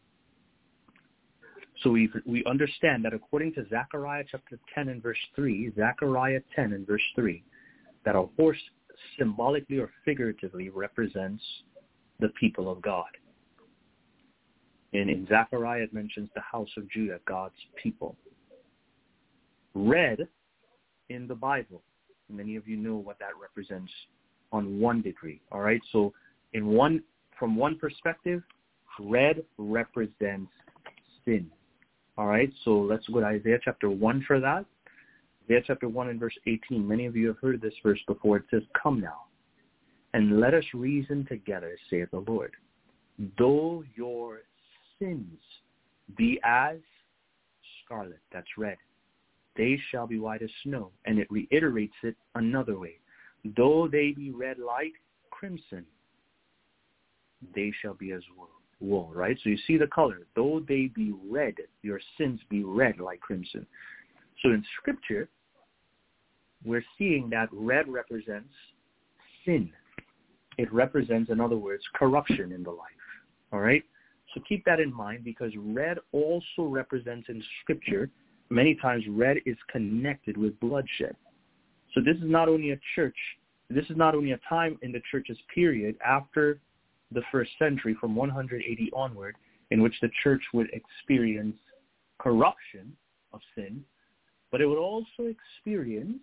H: So we we understand that according to Zechariah chapter ten and verse three, Zechariah ten and verse three, that a horse symbolically or figuratively represents the people of God. And in Zechariah it mentions the house of Judah, God's people. Red in the Bible, many of you know what that represents on one degree. All right, so in one from one perspective, red represents sin. All right, so let's go to Isaiah chapter one for that. Isaiah chapter one and verse eighteen. Many of you have heard this verse before. It says, come now, and let us reason together, saith the Lord. Though your sins be as scarlet, that's red, they shall be white as snow. And it reiterates it another way. Though they be red like crimson, they shall be as wool. wool, right? So you see the color. Though they be red, your sins be red like crimson. So in Scripture, we're seeing that red represents sin. It represents, in other words, corruption in the life, all right? So keep that in mind, because red also represents in Scripture, many times red is connected with bloodshed. So this is not only a church, this is not only a time in the church's period after the first century from one hundred A D onward, in which the church would experience corruption of sin, but it would also experience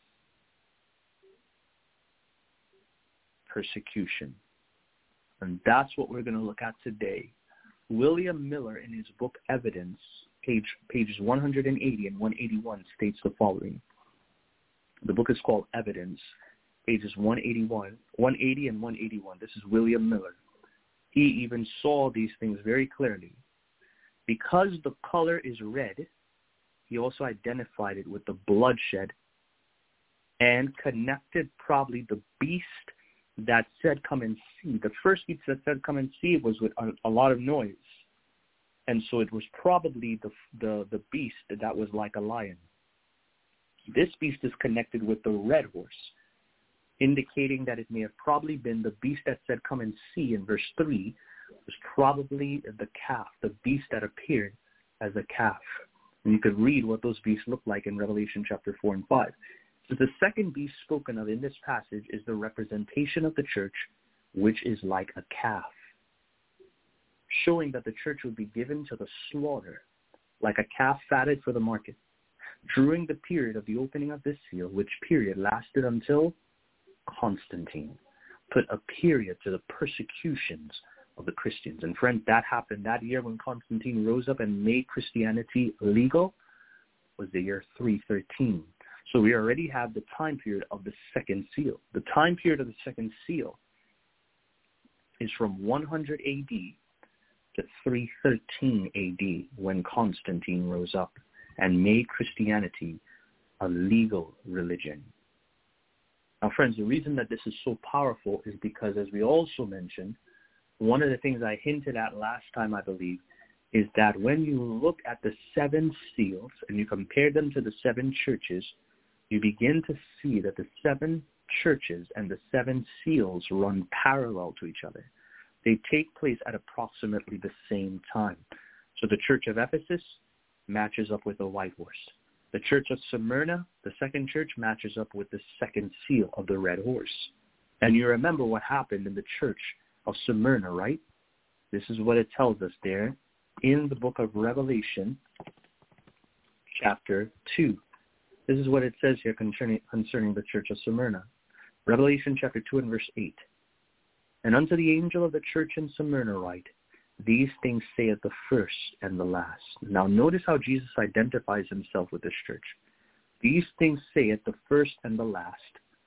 H: persecution. And that's what we're going to look at today. William Miller, in his book Evidence, page pages one hundred eighty and one eighty-one, states the following. The book is called Evidence, pages one eighty-one, one eighty and one eighty-one. This is William Miller. He even saw these things very clearly. Because the color is red, he also identified it with the bloodshed and connected probably the beast that said, come and see. The first beast that said, come and see, was with a, a lot of noise. And so it was probably the, the, the beast that was like a lion. This beast is connected with the red horse, indicating that it may have probably been the beast that said, come and see in verse three, was probably the calf, the beast that appeared as a calf. And you could read what those beasts look like in Revelation chapter four and five. So the second beast spoken of in this passage is the representation of the church, which is like a calf, showing that the church would be given to the slaughter, like a calf fatted for the market, during the period of the opening of this seal, which period lasted until Constantine put a period to the persecutions of the Christians. And friends, that happened that year when Constantine rose up and made Christianity legal, was the year three thirteen. So we already have the time period of the second seal. The time period of the second seal is from one hundred A D to three thirteen A D, when Constantine rose up and made Christianity a legal religion. Now, friends, the reason that this is so powerful is because, as we also mentioned, one of the things I hinted at last time, I believe, is that when you look at the seven seals and you compare them to the seven churches, you begin to see that the seven churches and the seven seals run parallel to each other. They take place at approximately the same time. So the church of Ephesus matches up with the white horse. The church of Smyrna, the second church, matches up with the second seal of the red horse. And you remember what happened in the church of Smyrna, right? This is what it tells us there in the book of Revelation, chapter two. This is what it says here concerning, concerning the church of Smyrna. Revelation chapter two and verse eight. And unto the angel of the church in Smyrna write, these things saith the first and the last. Now notice how Jesus identifies himself with this church. These things saith the first and the last,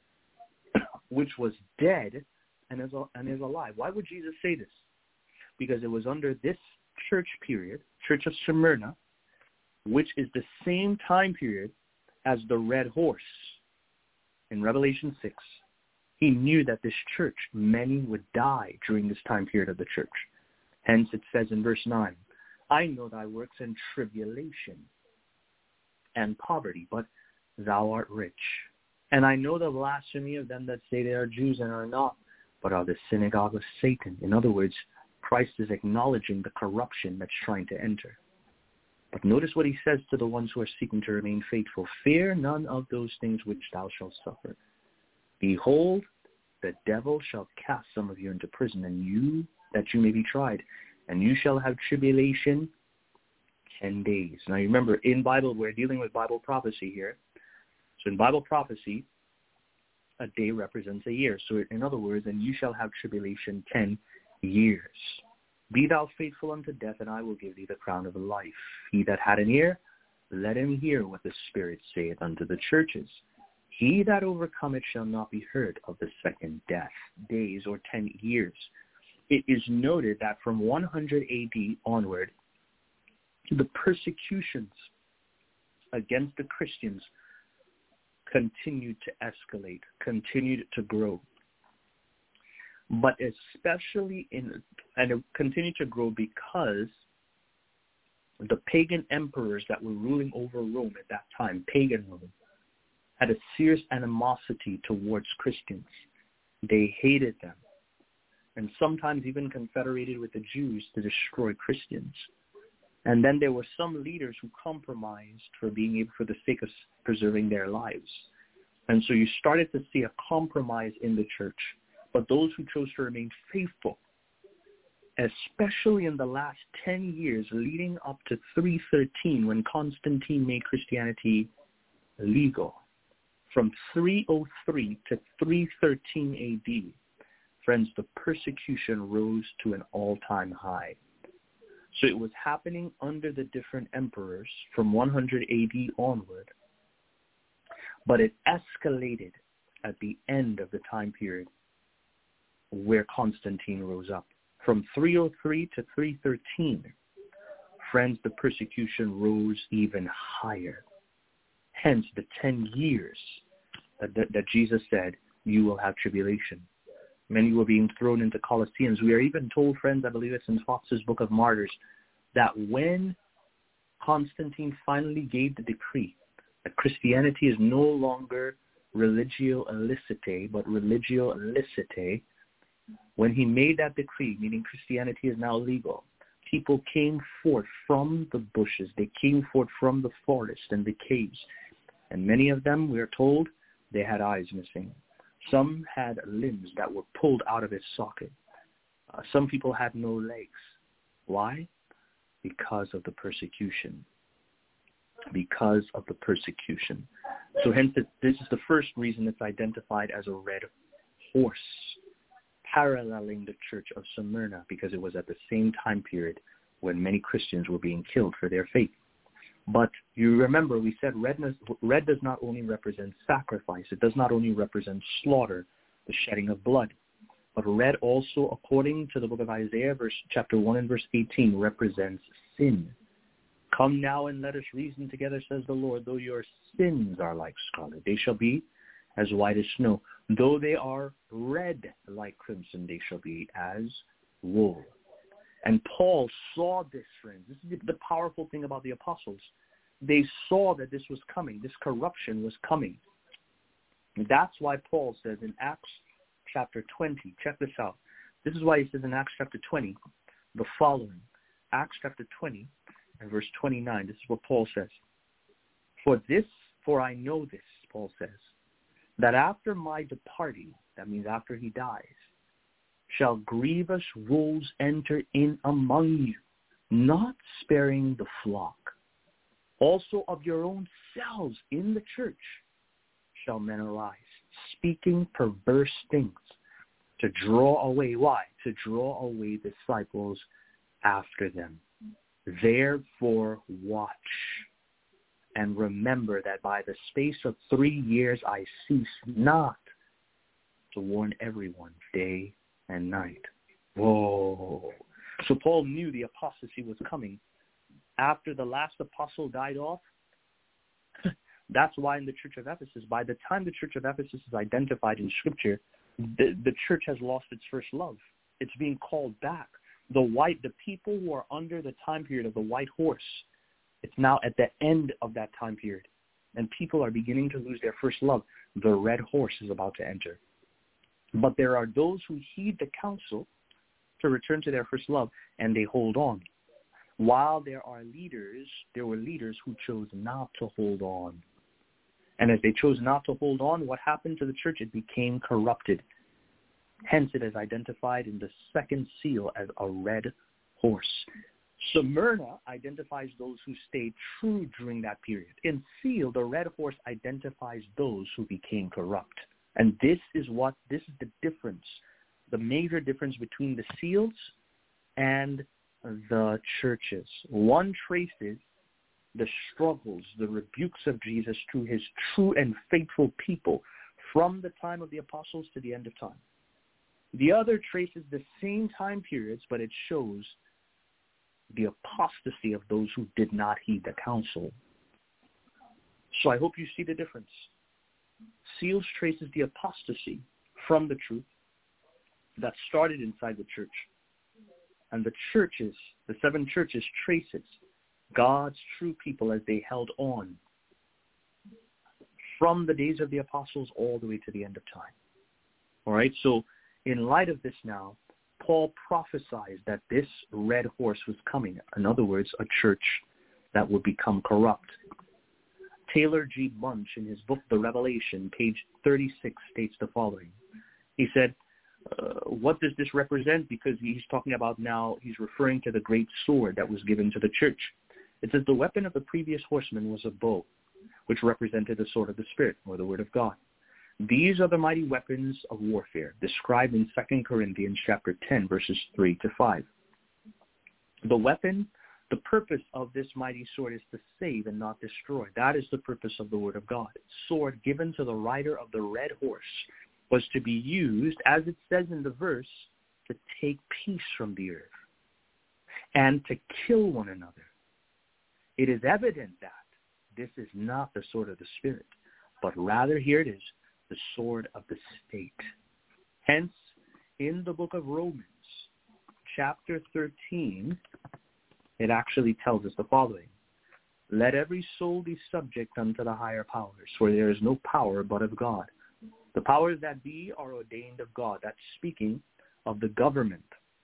H: which was dead and is, and is alive. Why would Jesus say this? Because it was under this church period, church of Smyrna, which is the same time period as the red horse in Revelation six. He knew that this church, many would die during this time period of the church. Hence it says in verse nine, I know thy works and tribulation and poverty, but thou art rich. And I know the blasphemy of them that say they are Jews and are not, but are the synagogue of Satan. In other words, Christ is acknowledging the corruption that's trying to enter. But notice what he says to the ones who are seeking to remain faithful. Fear none of those things which thou shalt suffer. Behold, the devil shall cast some of you into prison, and you, that you may be tried, and you shall have tribulation ten days. Now you remember, in Bible, we're dealing with Bible prophecy here. So in Bible prophecy, a day represents a year. So in other words, and you shall have tribulation ten years. Be thou faithful unto death, and I will give thee the crown of life. He that had an ear, let him hear what the Spirit saith unto the churches. He that overcometh shall not be hurt of the second death, days or ten years. It is noted that from one hundred A D onward, the persecutions against the Christians continued to escalate, continued to grow. But especially in, and it continued to grow because the pagan emperors that were ruling over Rome at that time, pagan Rome, had a serious animosity towards Christians. They hated them, and sometimes even confederated with the Jews to destroy Christians. And then there were some leaders who compromised for being able, for the sake of preserving their lives. And so you started to see a compromise in the church. But those who chose to remain faithful, especially in the last ten years leading up to three thirteen, when Constantine made Christianity legal, from three oh three to three thirteen A D, friends, the persecution rose to an all-time high. So it was happening under the different emperors from one hundred A D onward, but it escalated at the end of the time period where Constantine rose up. From three oh three to three thirteen, friends, the persecution rose even higher. Hence the ten years that, that, that Jesus said, you will have tribulation. Many were being thrown into Colosseums. We are even told, friends, I believe it's in Fox's Book of Martyrs, that when Constantine finally gave the decree that Christianity is no longer religio illicite, but religio licite, when he made that decree, meaning Christianity is now legal, people came forth from the bushes. They came forth from the forest and the caves. And many of them, we are told, they had eyes missing. Some had limbs that were pulled out of its socket. Uh, some people had no legs. Why? Because of the persecution. Because of the persecution. So hence, this is the first reason it's identified as a red horse, paralleling the church of Smyrna, because it was at the same time period when many Christians were being killed for their faith. But you remember, we said redness, red does not only represent sacrifice, it does not only represent slaughter, the shedding of blood, but red also, according to the book of Isaiah, verse chapter one and verse eighteen, represents sin. Come now and let us reason together, says the Lord. Though your sins are like scarlet, they shall be as white as snow. Though they are red like crimson, they shall be as wool. And Paul saw this, friends. This is the powerful thing about the apostles. They saw that this was coming. This corruption was coming. And that's why Paul says in Acts chapter twenty, check this out. This is why he says in Acts chapter twenty, the following. Acts chapter twenty and verse twenty-nine. This is what Paul says. For this, for I know this, Paul says, that after my departing, that means after he dies, shall grievous wolves enter in among you, not sparing the flock. Also of your own selves in the church shall men arise, speaking perverse things, to draw away, why? To draw away disciples after them. Therefore watch, and remember that by the space of three years I cease not to warn everyone day and night. Whoa. So Paul knew the apostasy was coming. After the last apostle died off, that's why in the church of Ephesus, by the time the church of Ephesus is identified in Scripture, the, the church has lost its first love. It's being called back. The white, the people who are under the time period of the white horse, it's now at the end of that time period. And people are beginning to lose their first love. The red horse is about to enter. But there are those who heed the counsel to return to their first love, and they hold on. While there are leaders, there were leaders who chose not to hold on. And as they chose not to hold on, what happened to the church? It became corrupted. Hence, it is identified in the second seal as a red horse. Smyrna identifies those who stayed true during that period. In seal, the red horse identifies those who became corrupt. And this is what, this is the difference, the major difference between the seals and the churches. One traces the struggles, the rebukes of Jesus to his true and faithful people from the time of the apostles to the end of time. The other traces the same time periods, but it shows the apostasy of those who did not heed the counsel. So I hope you see the difference. Seals traces the apostasy from the truth that started inside the church. And the churches, the seven churches, traces God's true people as they held on from the days of the apostles all the way to the end of time. All right, so in light of this now, Paul prophesies that this red horse was coming. In other words, a church that would become corrupt. Taylor G. Bunch, in his book, The Revelation, page thirty-six, states the following. He said, uh, what does this represent? Because he's talking about now, he's referring to the great sword that was given to the church. It says, the weapon of the previous horseman was a bow, which represented the sword of the Spirit, or the word of God. These are the mighty weapons of warfare, described in Second Corinthians chapter ten, verses three to five. The weapon, the purpose of this mighty sword is to save and not destroy. That is the purpose of the word of God. Sword given to the rider of the red horse was to be used, as it says in the verse, to take peace from the earth and to kill one another. It is evident that this is not the sword of the Spirit, but rather here it is, the sword of the state. Hence, in the book of Romans, chapter thirteen, it actually tells us the following. Let every soul be subject unto the higher powers, for there is no power but of God. The powers that be are ordained of God. That's speaking of the government,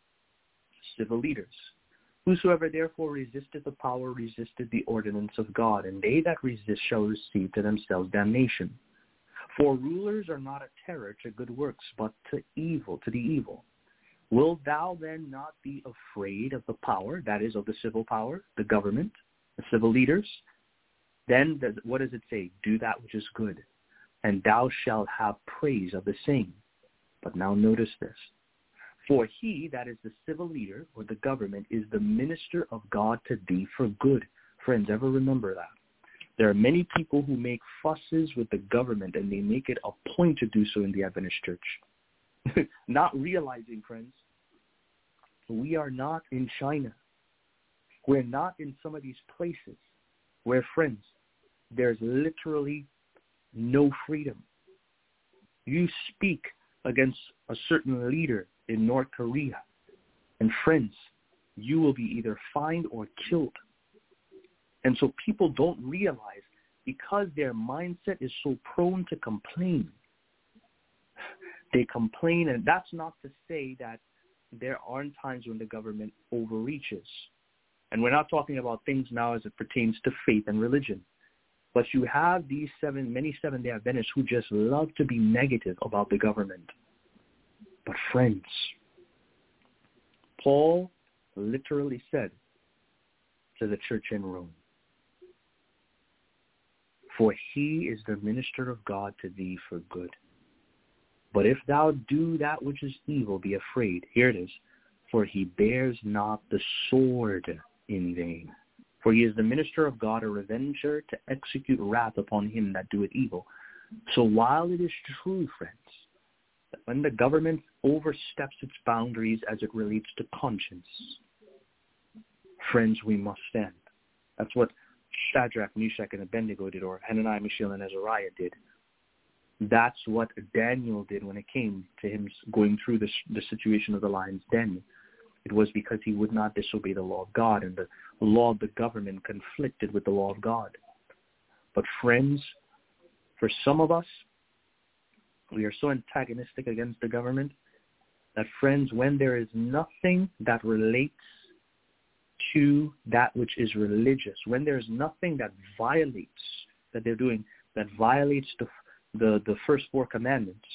H: civil leaders. Whosoever therefore resisteth the power resisteth the ordinance of God, and they that resist shall receive to themselves damnation. For rulers are not a terror to good works, but to evil, to the evil. Wilt thou then not be afraid of the power, that is, of the civil power, the government, the civil leaders? Then what does it say? Do that which is good, and thou shalt have praise of the same. But now notice this. For he, that is the civil leader or the government, is the minister of God to thee for good. Friends, ever remember that. There are many people who make fusses with the government, and they make it a point to do so in the Adventist church. Not realizing, friends, we are not in China. We're not in some of these places where, friends, there's literally no freedom. You speak against a certain leader in North Korea, and friends, you will be either fined or killed. And so people don't realize, because their mindset is so prone to complain, they complain, and that's not to say that there aren't times when the government overreaches. And we're not talking about things now as it pertains to faith and religion. But you have these seven, many Seventh-day Adventists who just love to be negative about the government. But friends, Paul literally said to the church in Rome, "For he is the minister of God to thee for good. But if thou do that which is evil, be afraid." Here it is. "For he bears not the sword in vain. For he is the minister of God, a revenger to execute wrath upon him that doeth evil." So while it is true, friends, that when the government oversteps its boundaries as it relates to conscience, friends, we must stand. That's what Shadrach, Meshach, and Abednego did, or Hananiah, Mishael, and Azariah did. That's what Daniel did when it came to him going through this, the situation of the lion's den. It was because he would not disobey the law of God, and the law of the government conflicted with the law of God. But friends, for some of us, we are so antagonistic against the government that, friends, when there is nothing that relates to that which is religious, when there is nothing that violates, that they're doing, that violates the, the, the first four commandments,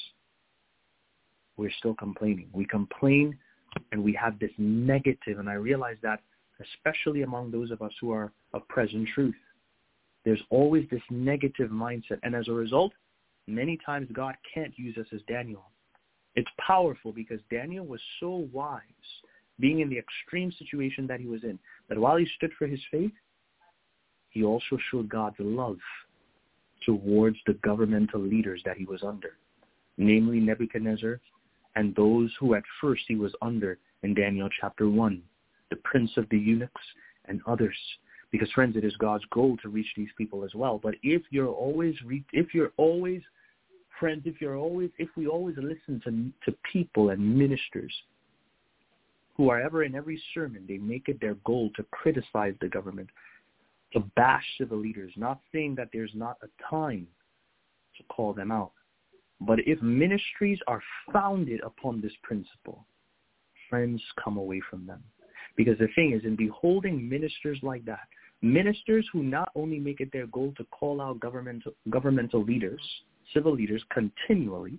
H: we're still complaining. We complain, and we have this negative, and I realize that especially among those of us who are of present truth, there's always this negative mindset. And as a result, many times God can't use us as Daniel. It's powerful because Daniel was so wise, being in the extreme situation that he was in, that while he stood for his faith, he also showed God's love towards the governmental leaders that he was under, namely Nebuchadnezzar, and those who at first he was under in Daniel chapter one, the prince of the eunuchs and others. Because, friends, it is God's goal to reach these people as well. But if you're always, re- if you're always, friends, if you're always, if we always listen to, to people and ministers who are ever in every sermon, they make it their goal to criticize the government, to bash civil leaders, not saying that there's not a time to call them out. But if ministries are founded upon this principle, friends, come away from them. Because the thing is, in beholding ministers like that, ministers who not only make it their goal to call out governmental, governmental leaders, civil leaders continually,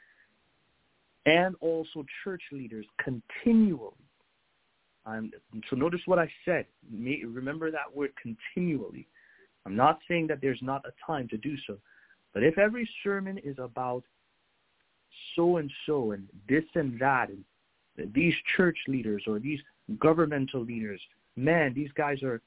H: and also church leaders continually. Um, so notice what I said. May, remember that word continually. I'm not saying that there's not a time to do so. But if every sermon is about so-and-so and this and that, and these church leaders or these governmental leaders, man, these guys are,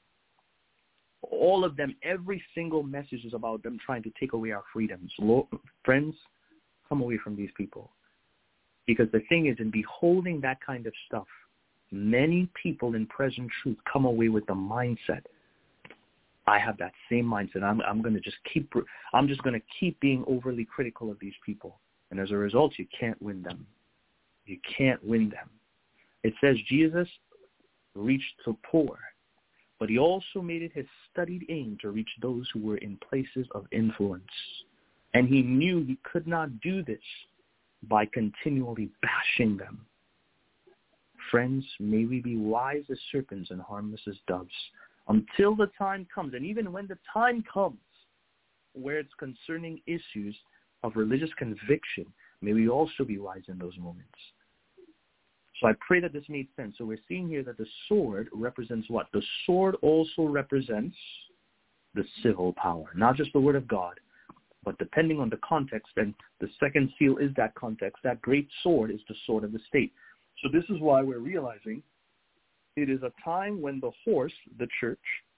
H: all of them, every single message is about them trying to take away our freedoms. Lord, friends, come away from these people. Because the thing is, in beholding that kind of stuff, many people in present truth come away with the mindset, I have that same mindset. I'm, I'm going to just keep, I'm just going to keep being overly critical of these people. And as a result, you can't win them. You can't win them. It says Jesus reached the poor, but he also made it his studied aim to reach those who were in places of influence. And he knew he could not do this by continually bashing them. Friends, may we be wise as serpents and harmless as doves until the time comes, and even when the time comes where it's concerning issues of religious conviction, may we also be wise in those moments. So I pray that this made sense. So we're seeing here that the sword represents what? The sword also represents the civil power, not just the word of God, but depending on the context, and the second seal is that context, that great sword is the sword of the state. So this is why we're realizing it is a time when the horse, the church,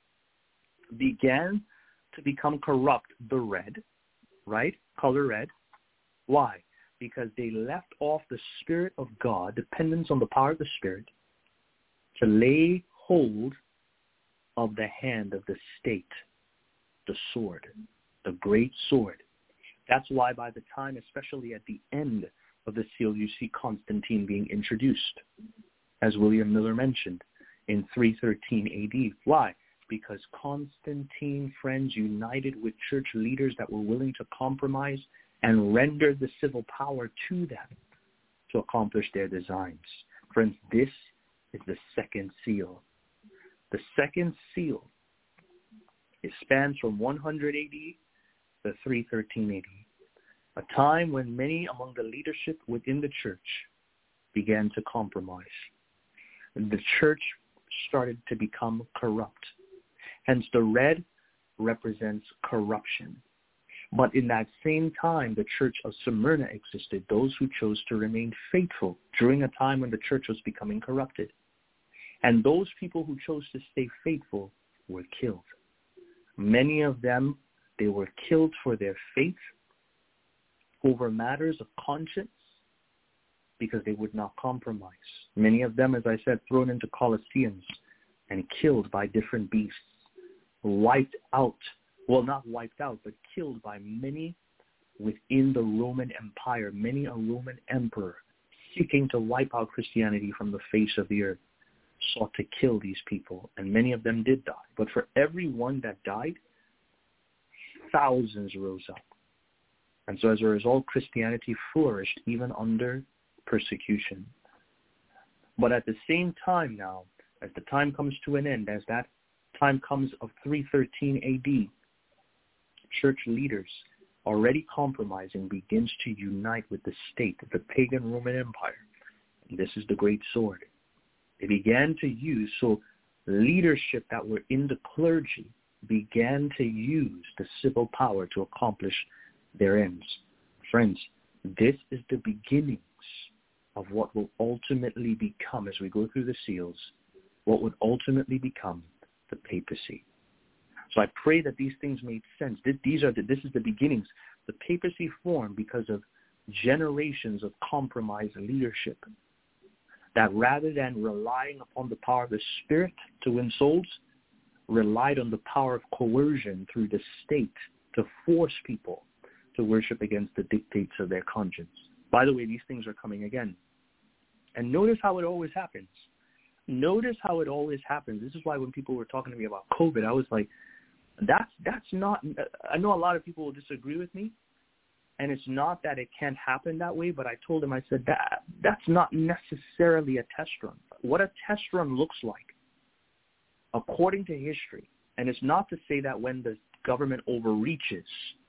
H: began to become corrupt, the red, right? Color red. Why? Because they left off the Spirit of God, dependence on the power of the Spirit, to lay hold of the hand of the state, the sword, the great sword. That's why by the time, especially at the end of the seal, you see Constantine being introduced. As William Miller mentioned, in three thirteen A D. Why? Because Constantine, friends, united with church leaders that were willing to compromise and render the civil power to them to accomplish their designs. Friends, this is the second seal. The second seal, it spans from one hundred A D to three thirteen A D, a time when many among the leadership within the church began to compromise. The church started to become corrupt. Hence, the red represents corruption. But in that same time, the church of Smyrna existed, those who chose to remain faithful during a time when the church was becoming corrupted. And those people who chose to stay faithful were killed. Many of them, they were killed for their faith over matters of conscience because they would not compromise. Many of them, as I said, thrown into colosseums and killed by different beasts, wiped out, well, not wiped out, but killed by many within the Roman Empire, many a Roman emperor seeking to wipe out Christianity from the face of the earth sought to kill these people, and many of them did die. But for every one that died, thousands rose up. And so as a result, Christianity flourished even under persecution. But at the same time now, as the time comes to an end, as that time comes of three thirteen A D, church leaders already compromising begins to unite with the state, the pagan Roman Empire. And this is the great sword. They began to use, so leadership that were in the clergy began to use the civil power to accomplish their ends. Friends, this is the beginnings of what will ultimately become, as we go through the seals, what would ultimately become the papacy. So I pray that these things made sense. These are the, this is the beginnings. The papacy formed because of generations of compromised leadership that rather than relying upon the power of the Spirit to win souls, relied on the power of coercion through the state to force people to worship against the dictates of their conscience. By the way, these things are coming again. And notice how it always happens. Notice how it always happens. This is why when people were talking to me about COVID, I was like, that's that's not, I know a lot of people will disagree with me, and it's not that it can't happen that way, but I told them, I said, that that's not necessarily a test run. What a test run looks like, according to history, and it's not to say that when the government overreaches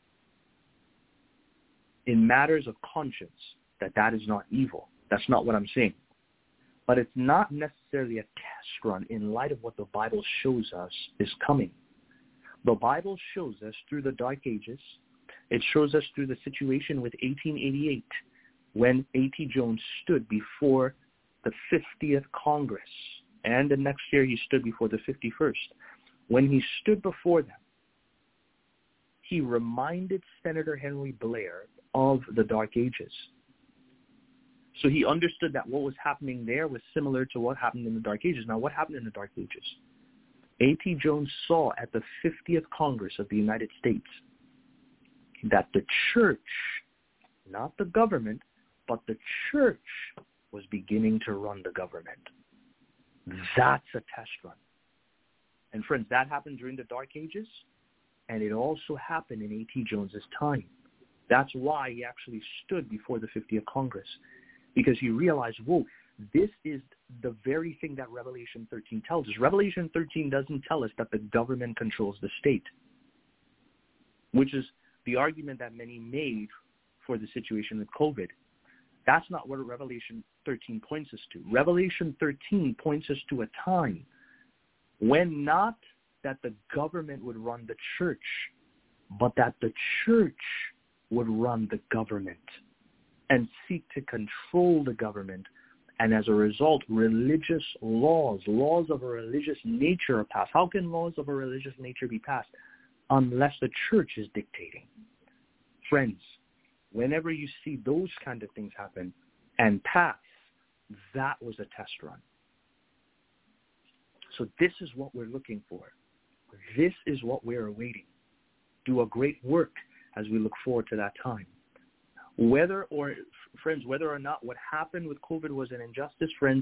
H: in matters of conscience, that that is not evil. That's not what I'm saying. But it's not necessarily a test run in light of what the Bible shows us is coming. The Bible shows us through the Dark Ages. It shows us through the situation with eighteen eighty-eight, when A T Jones stood before the fiftieth Congress. And the next year he stood before the fifty-first. When he stood before them, he reminded Senator Henry Blair of the Dark Ages. So he understood that what was happening there was similar to what happened in the Dark Ages. Now, what happened in the Dark Ages? A T Jones saw at the fiftieth Congress of the United States that the church, not the government, but the church was beginning to run the government. That's a test run. And friends, that happened during the Dark Ages, and it also happened in A T Jones's time. That's why he actually stood before the fiftieth Congress, because he realized, whoa, this is the very thing that Revelation thirteen tells us. Revelation thirteen doesn't tell us that the government controls the state, which is the argument that many made for the situation with COVID. That's not what Revelation thirteen points us to. Revelation thirteen points us to a time when not that the government would run the church, but that the church would run the government and seek to control the government. And as a result, religious laws, laws of a religious nature are passed. How can laws of a religious nature be passed unless the church is dictating? Friends, whenever you see those kind of things happen and pass, that was a test run. So this is what we're looking for. This is what we're awaiting. Do a great work as we look forward to that time. Whether or, friends, whether or not what happened with COVID was an injustice, friends,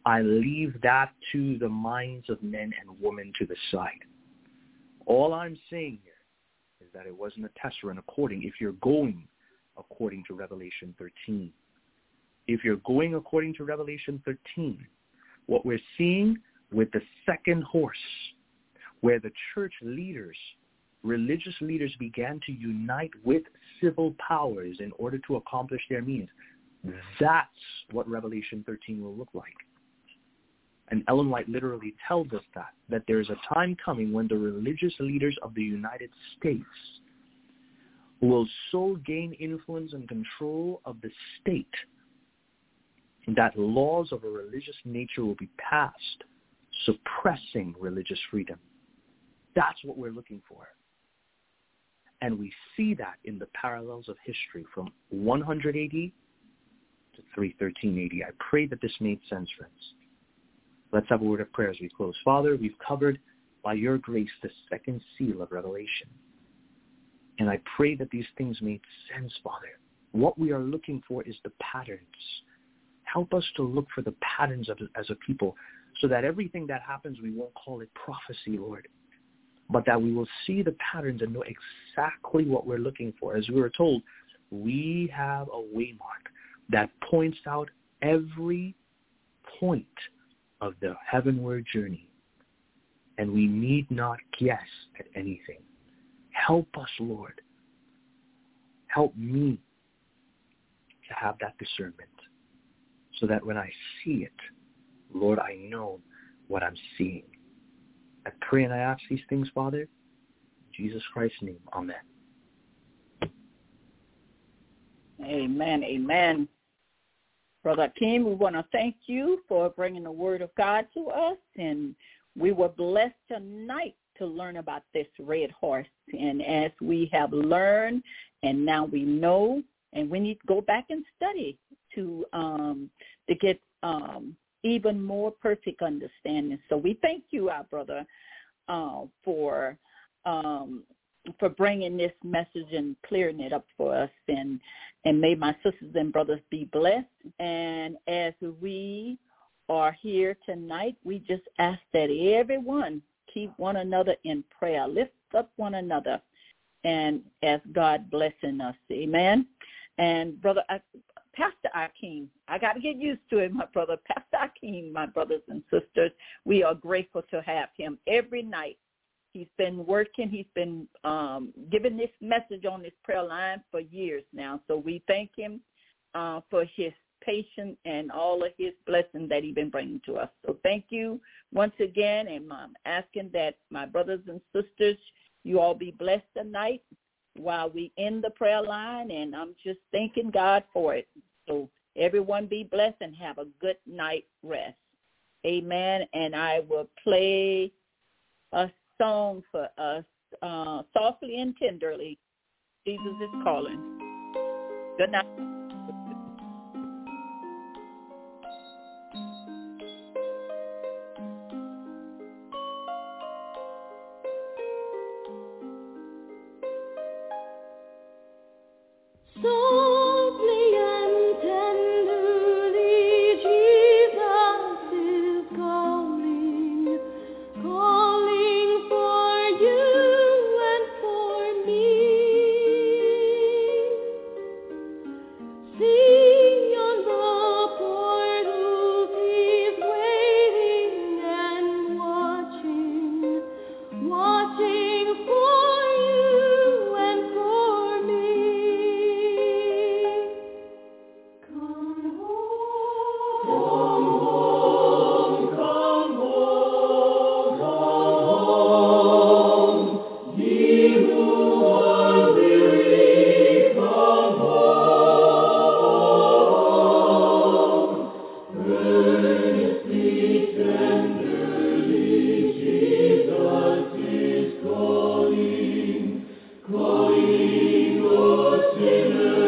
H: I leave that to the minds of men and women to the side. All I'm saying here is that it wasn't a testament according, if you're going according to Revelation thirteen. If you're going according to Revelation thirteen, what we're seeing with the second horse, where the church leaders, religious leaders began to unite with civil powers in order to accomplish their means, that's what Revelation thirteen will look like. And Ellen White literally tells us that, that there is a time coming when the religious leaders of the United States will so gain influence and control of the state that laws of a religious nature will be passed, suppressing religious freedom. That's what we're looking for. And we see that in the parallels of history from one hundred A D to three thirteen A D. I pray that this made sense, friends. Let's have a word of prayer as we close. Father, we've covered, by your grace, the second seal of Revelation. And I pray that these things made sense, Father. What we are looking for is the patterns. Help us to look for the patterns of, as a people, so that everything that happens, we won't call it prophecy, Lord, but that we will see the patterns and know exactly what we're looking for. As we were told, we have a waymark that points out every point of the heavenward journey, and we need not guess at anything. Help us, Lord. Help me to have that discernment, so that when I see it, Lord, I know what I'm seeing. I pray and I ask these things, Father, in Jesus Christ's name. Amen.
B: Amen. Amen. Brother Akeem, we want to thank you for bringing the word of God to us, and we were blessed tonight to learn about this red horse. And as we have learned, and now we know, and we need to go back and study to um, to get um, even more perfect understanding. So we thank you, our brother, uh, for um, for bringing this message and clearing it up for us. And and may my sisters and brothers be blessed. And as we are here tonight, we just ask that everyone keep one another in prayer, lift up one another, and as God blessing us. Amen. And brother, I, Pastor Akeem, I got to get used to it, my brother. Pastor Akeem, my brothers and sisters, we are grateful to have him every night. He's been working. He's been um, giving this message on this prayer line for years now. So we thank him uh, for his patience and all of his blessings that he's been bringing to us. So thank you once again, and I'm asking that my brothers and sisters, you all be blessed tonight while we end the prayer line, and I'm just thanking God for it. So everyone be blessed and have a good night rest. Amen. And I will play a song for us, uh, softly and tenderly. Jesus is calling. Good night.
I: Softly and tenderly, Jesus is calling, calling for you and for me. See on the portals, he's waiting and watching, watching for you and for me. Come home, come home, come home, ye who are weary, come home. Earnestly, tenderly, Jesus is calling, calling, O sinner.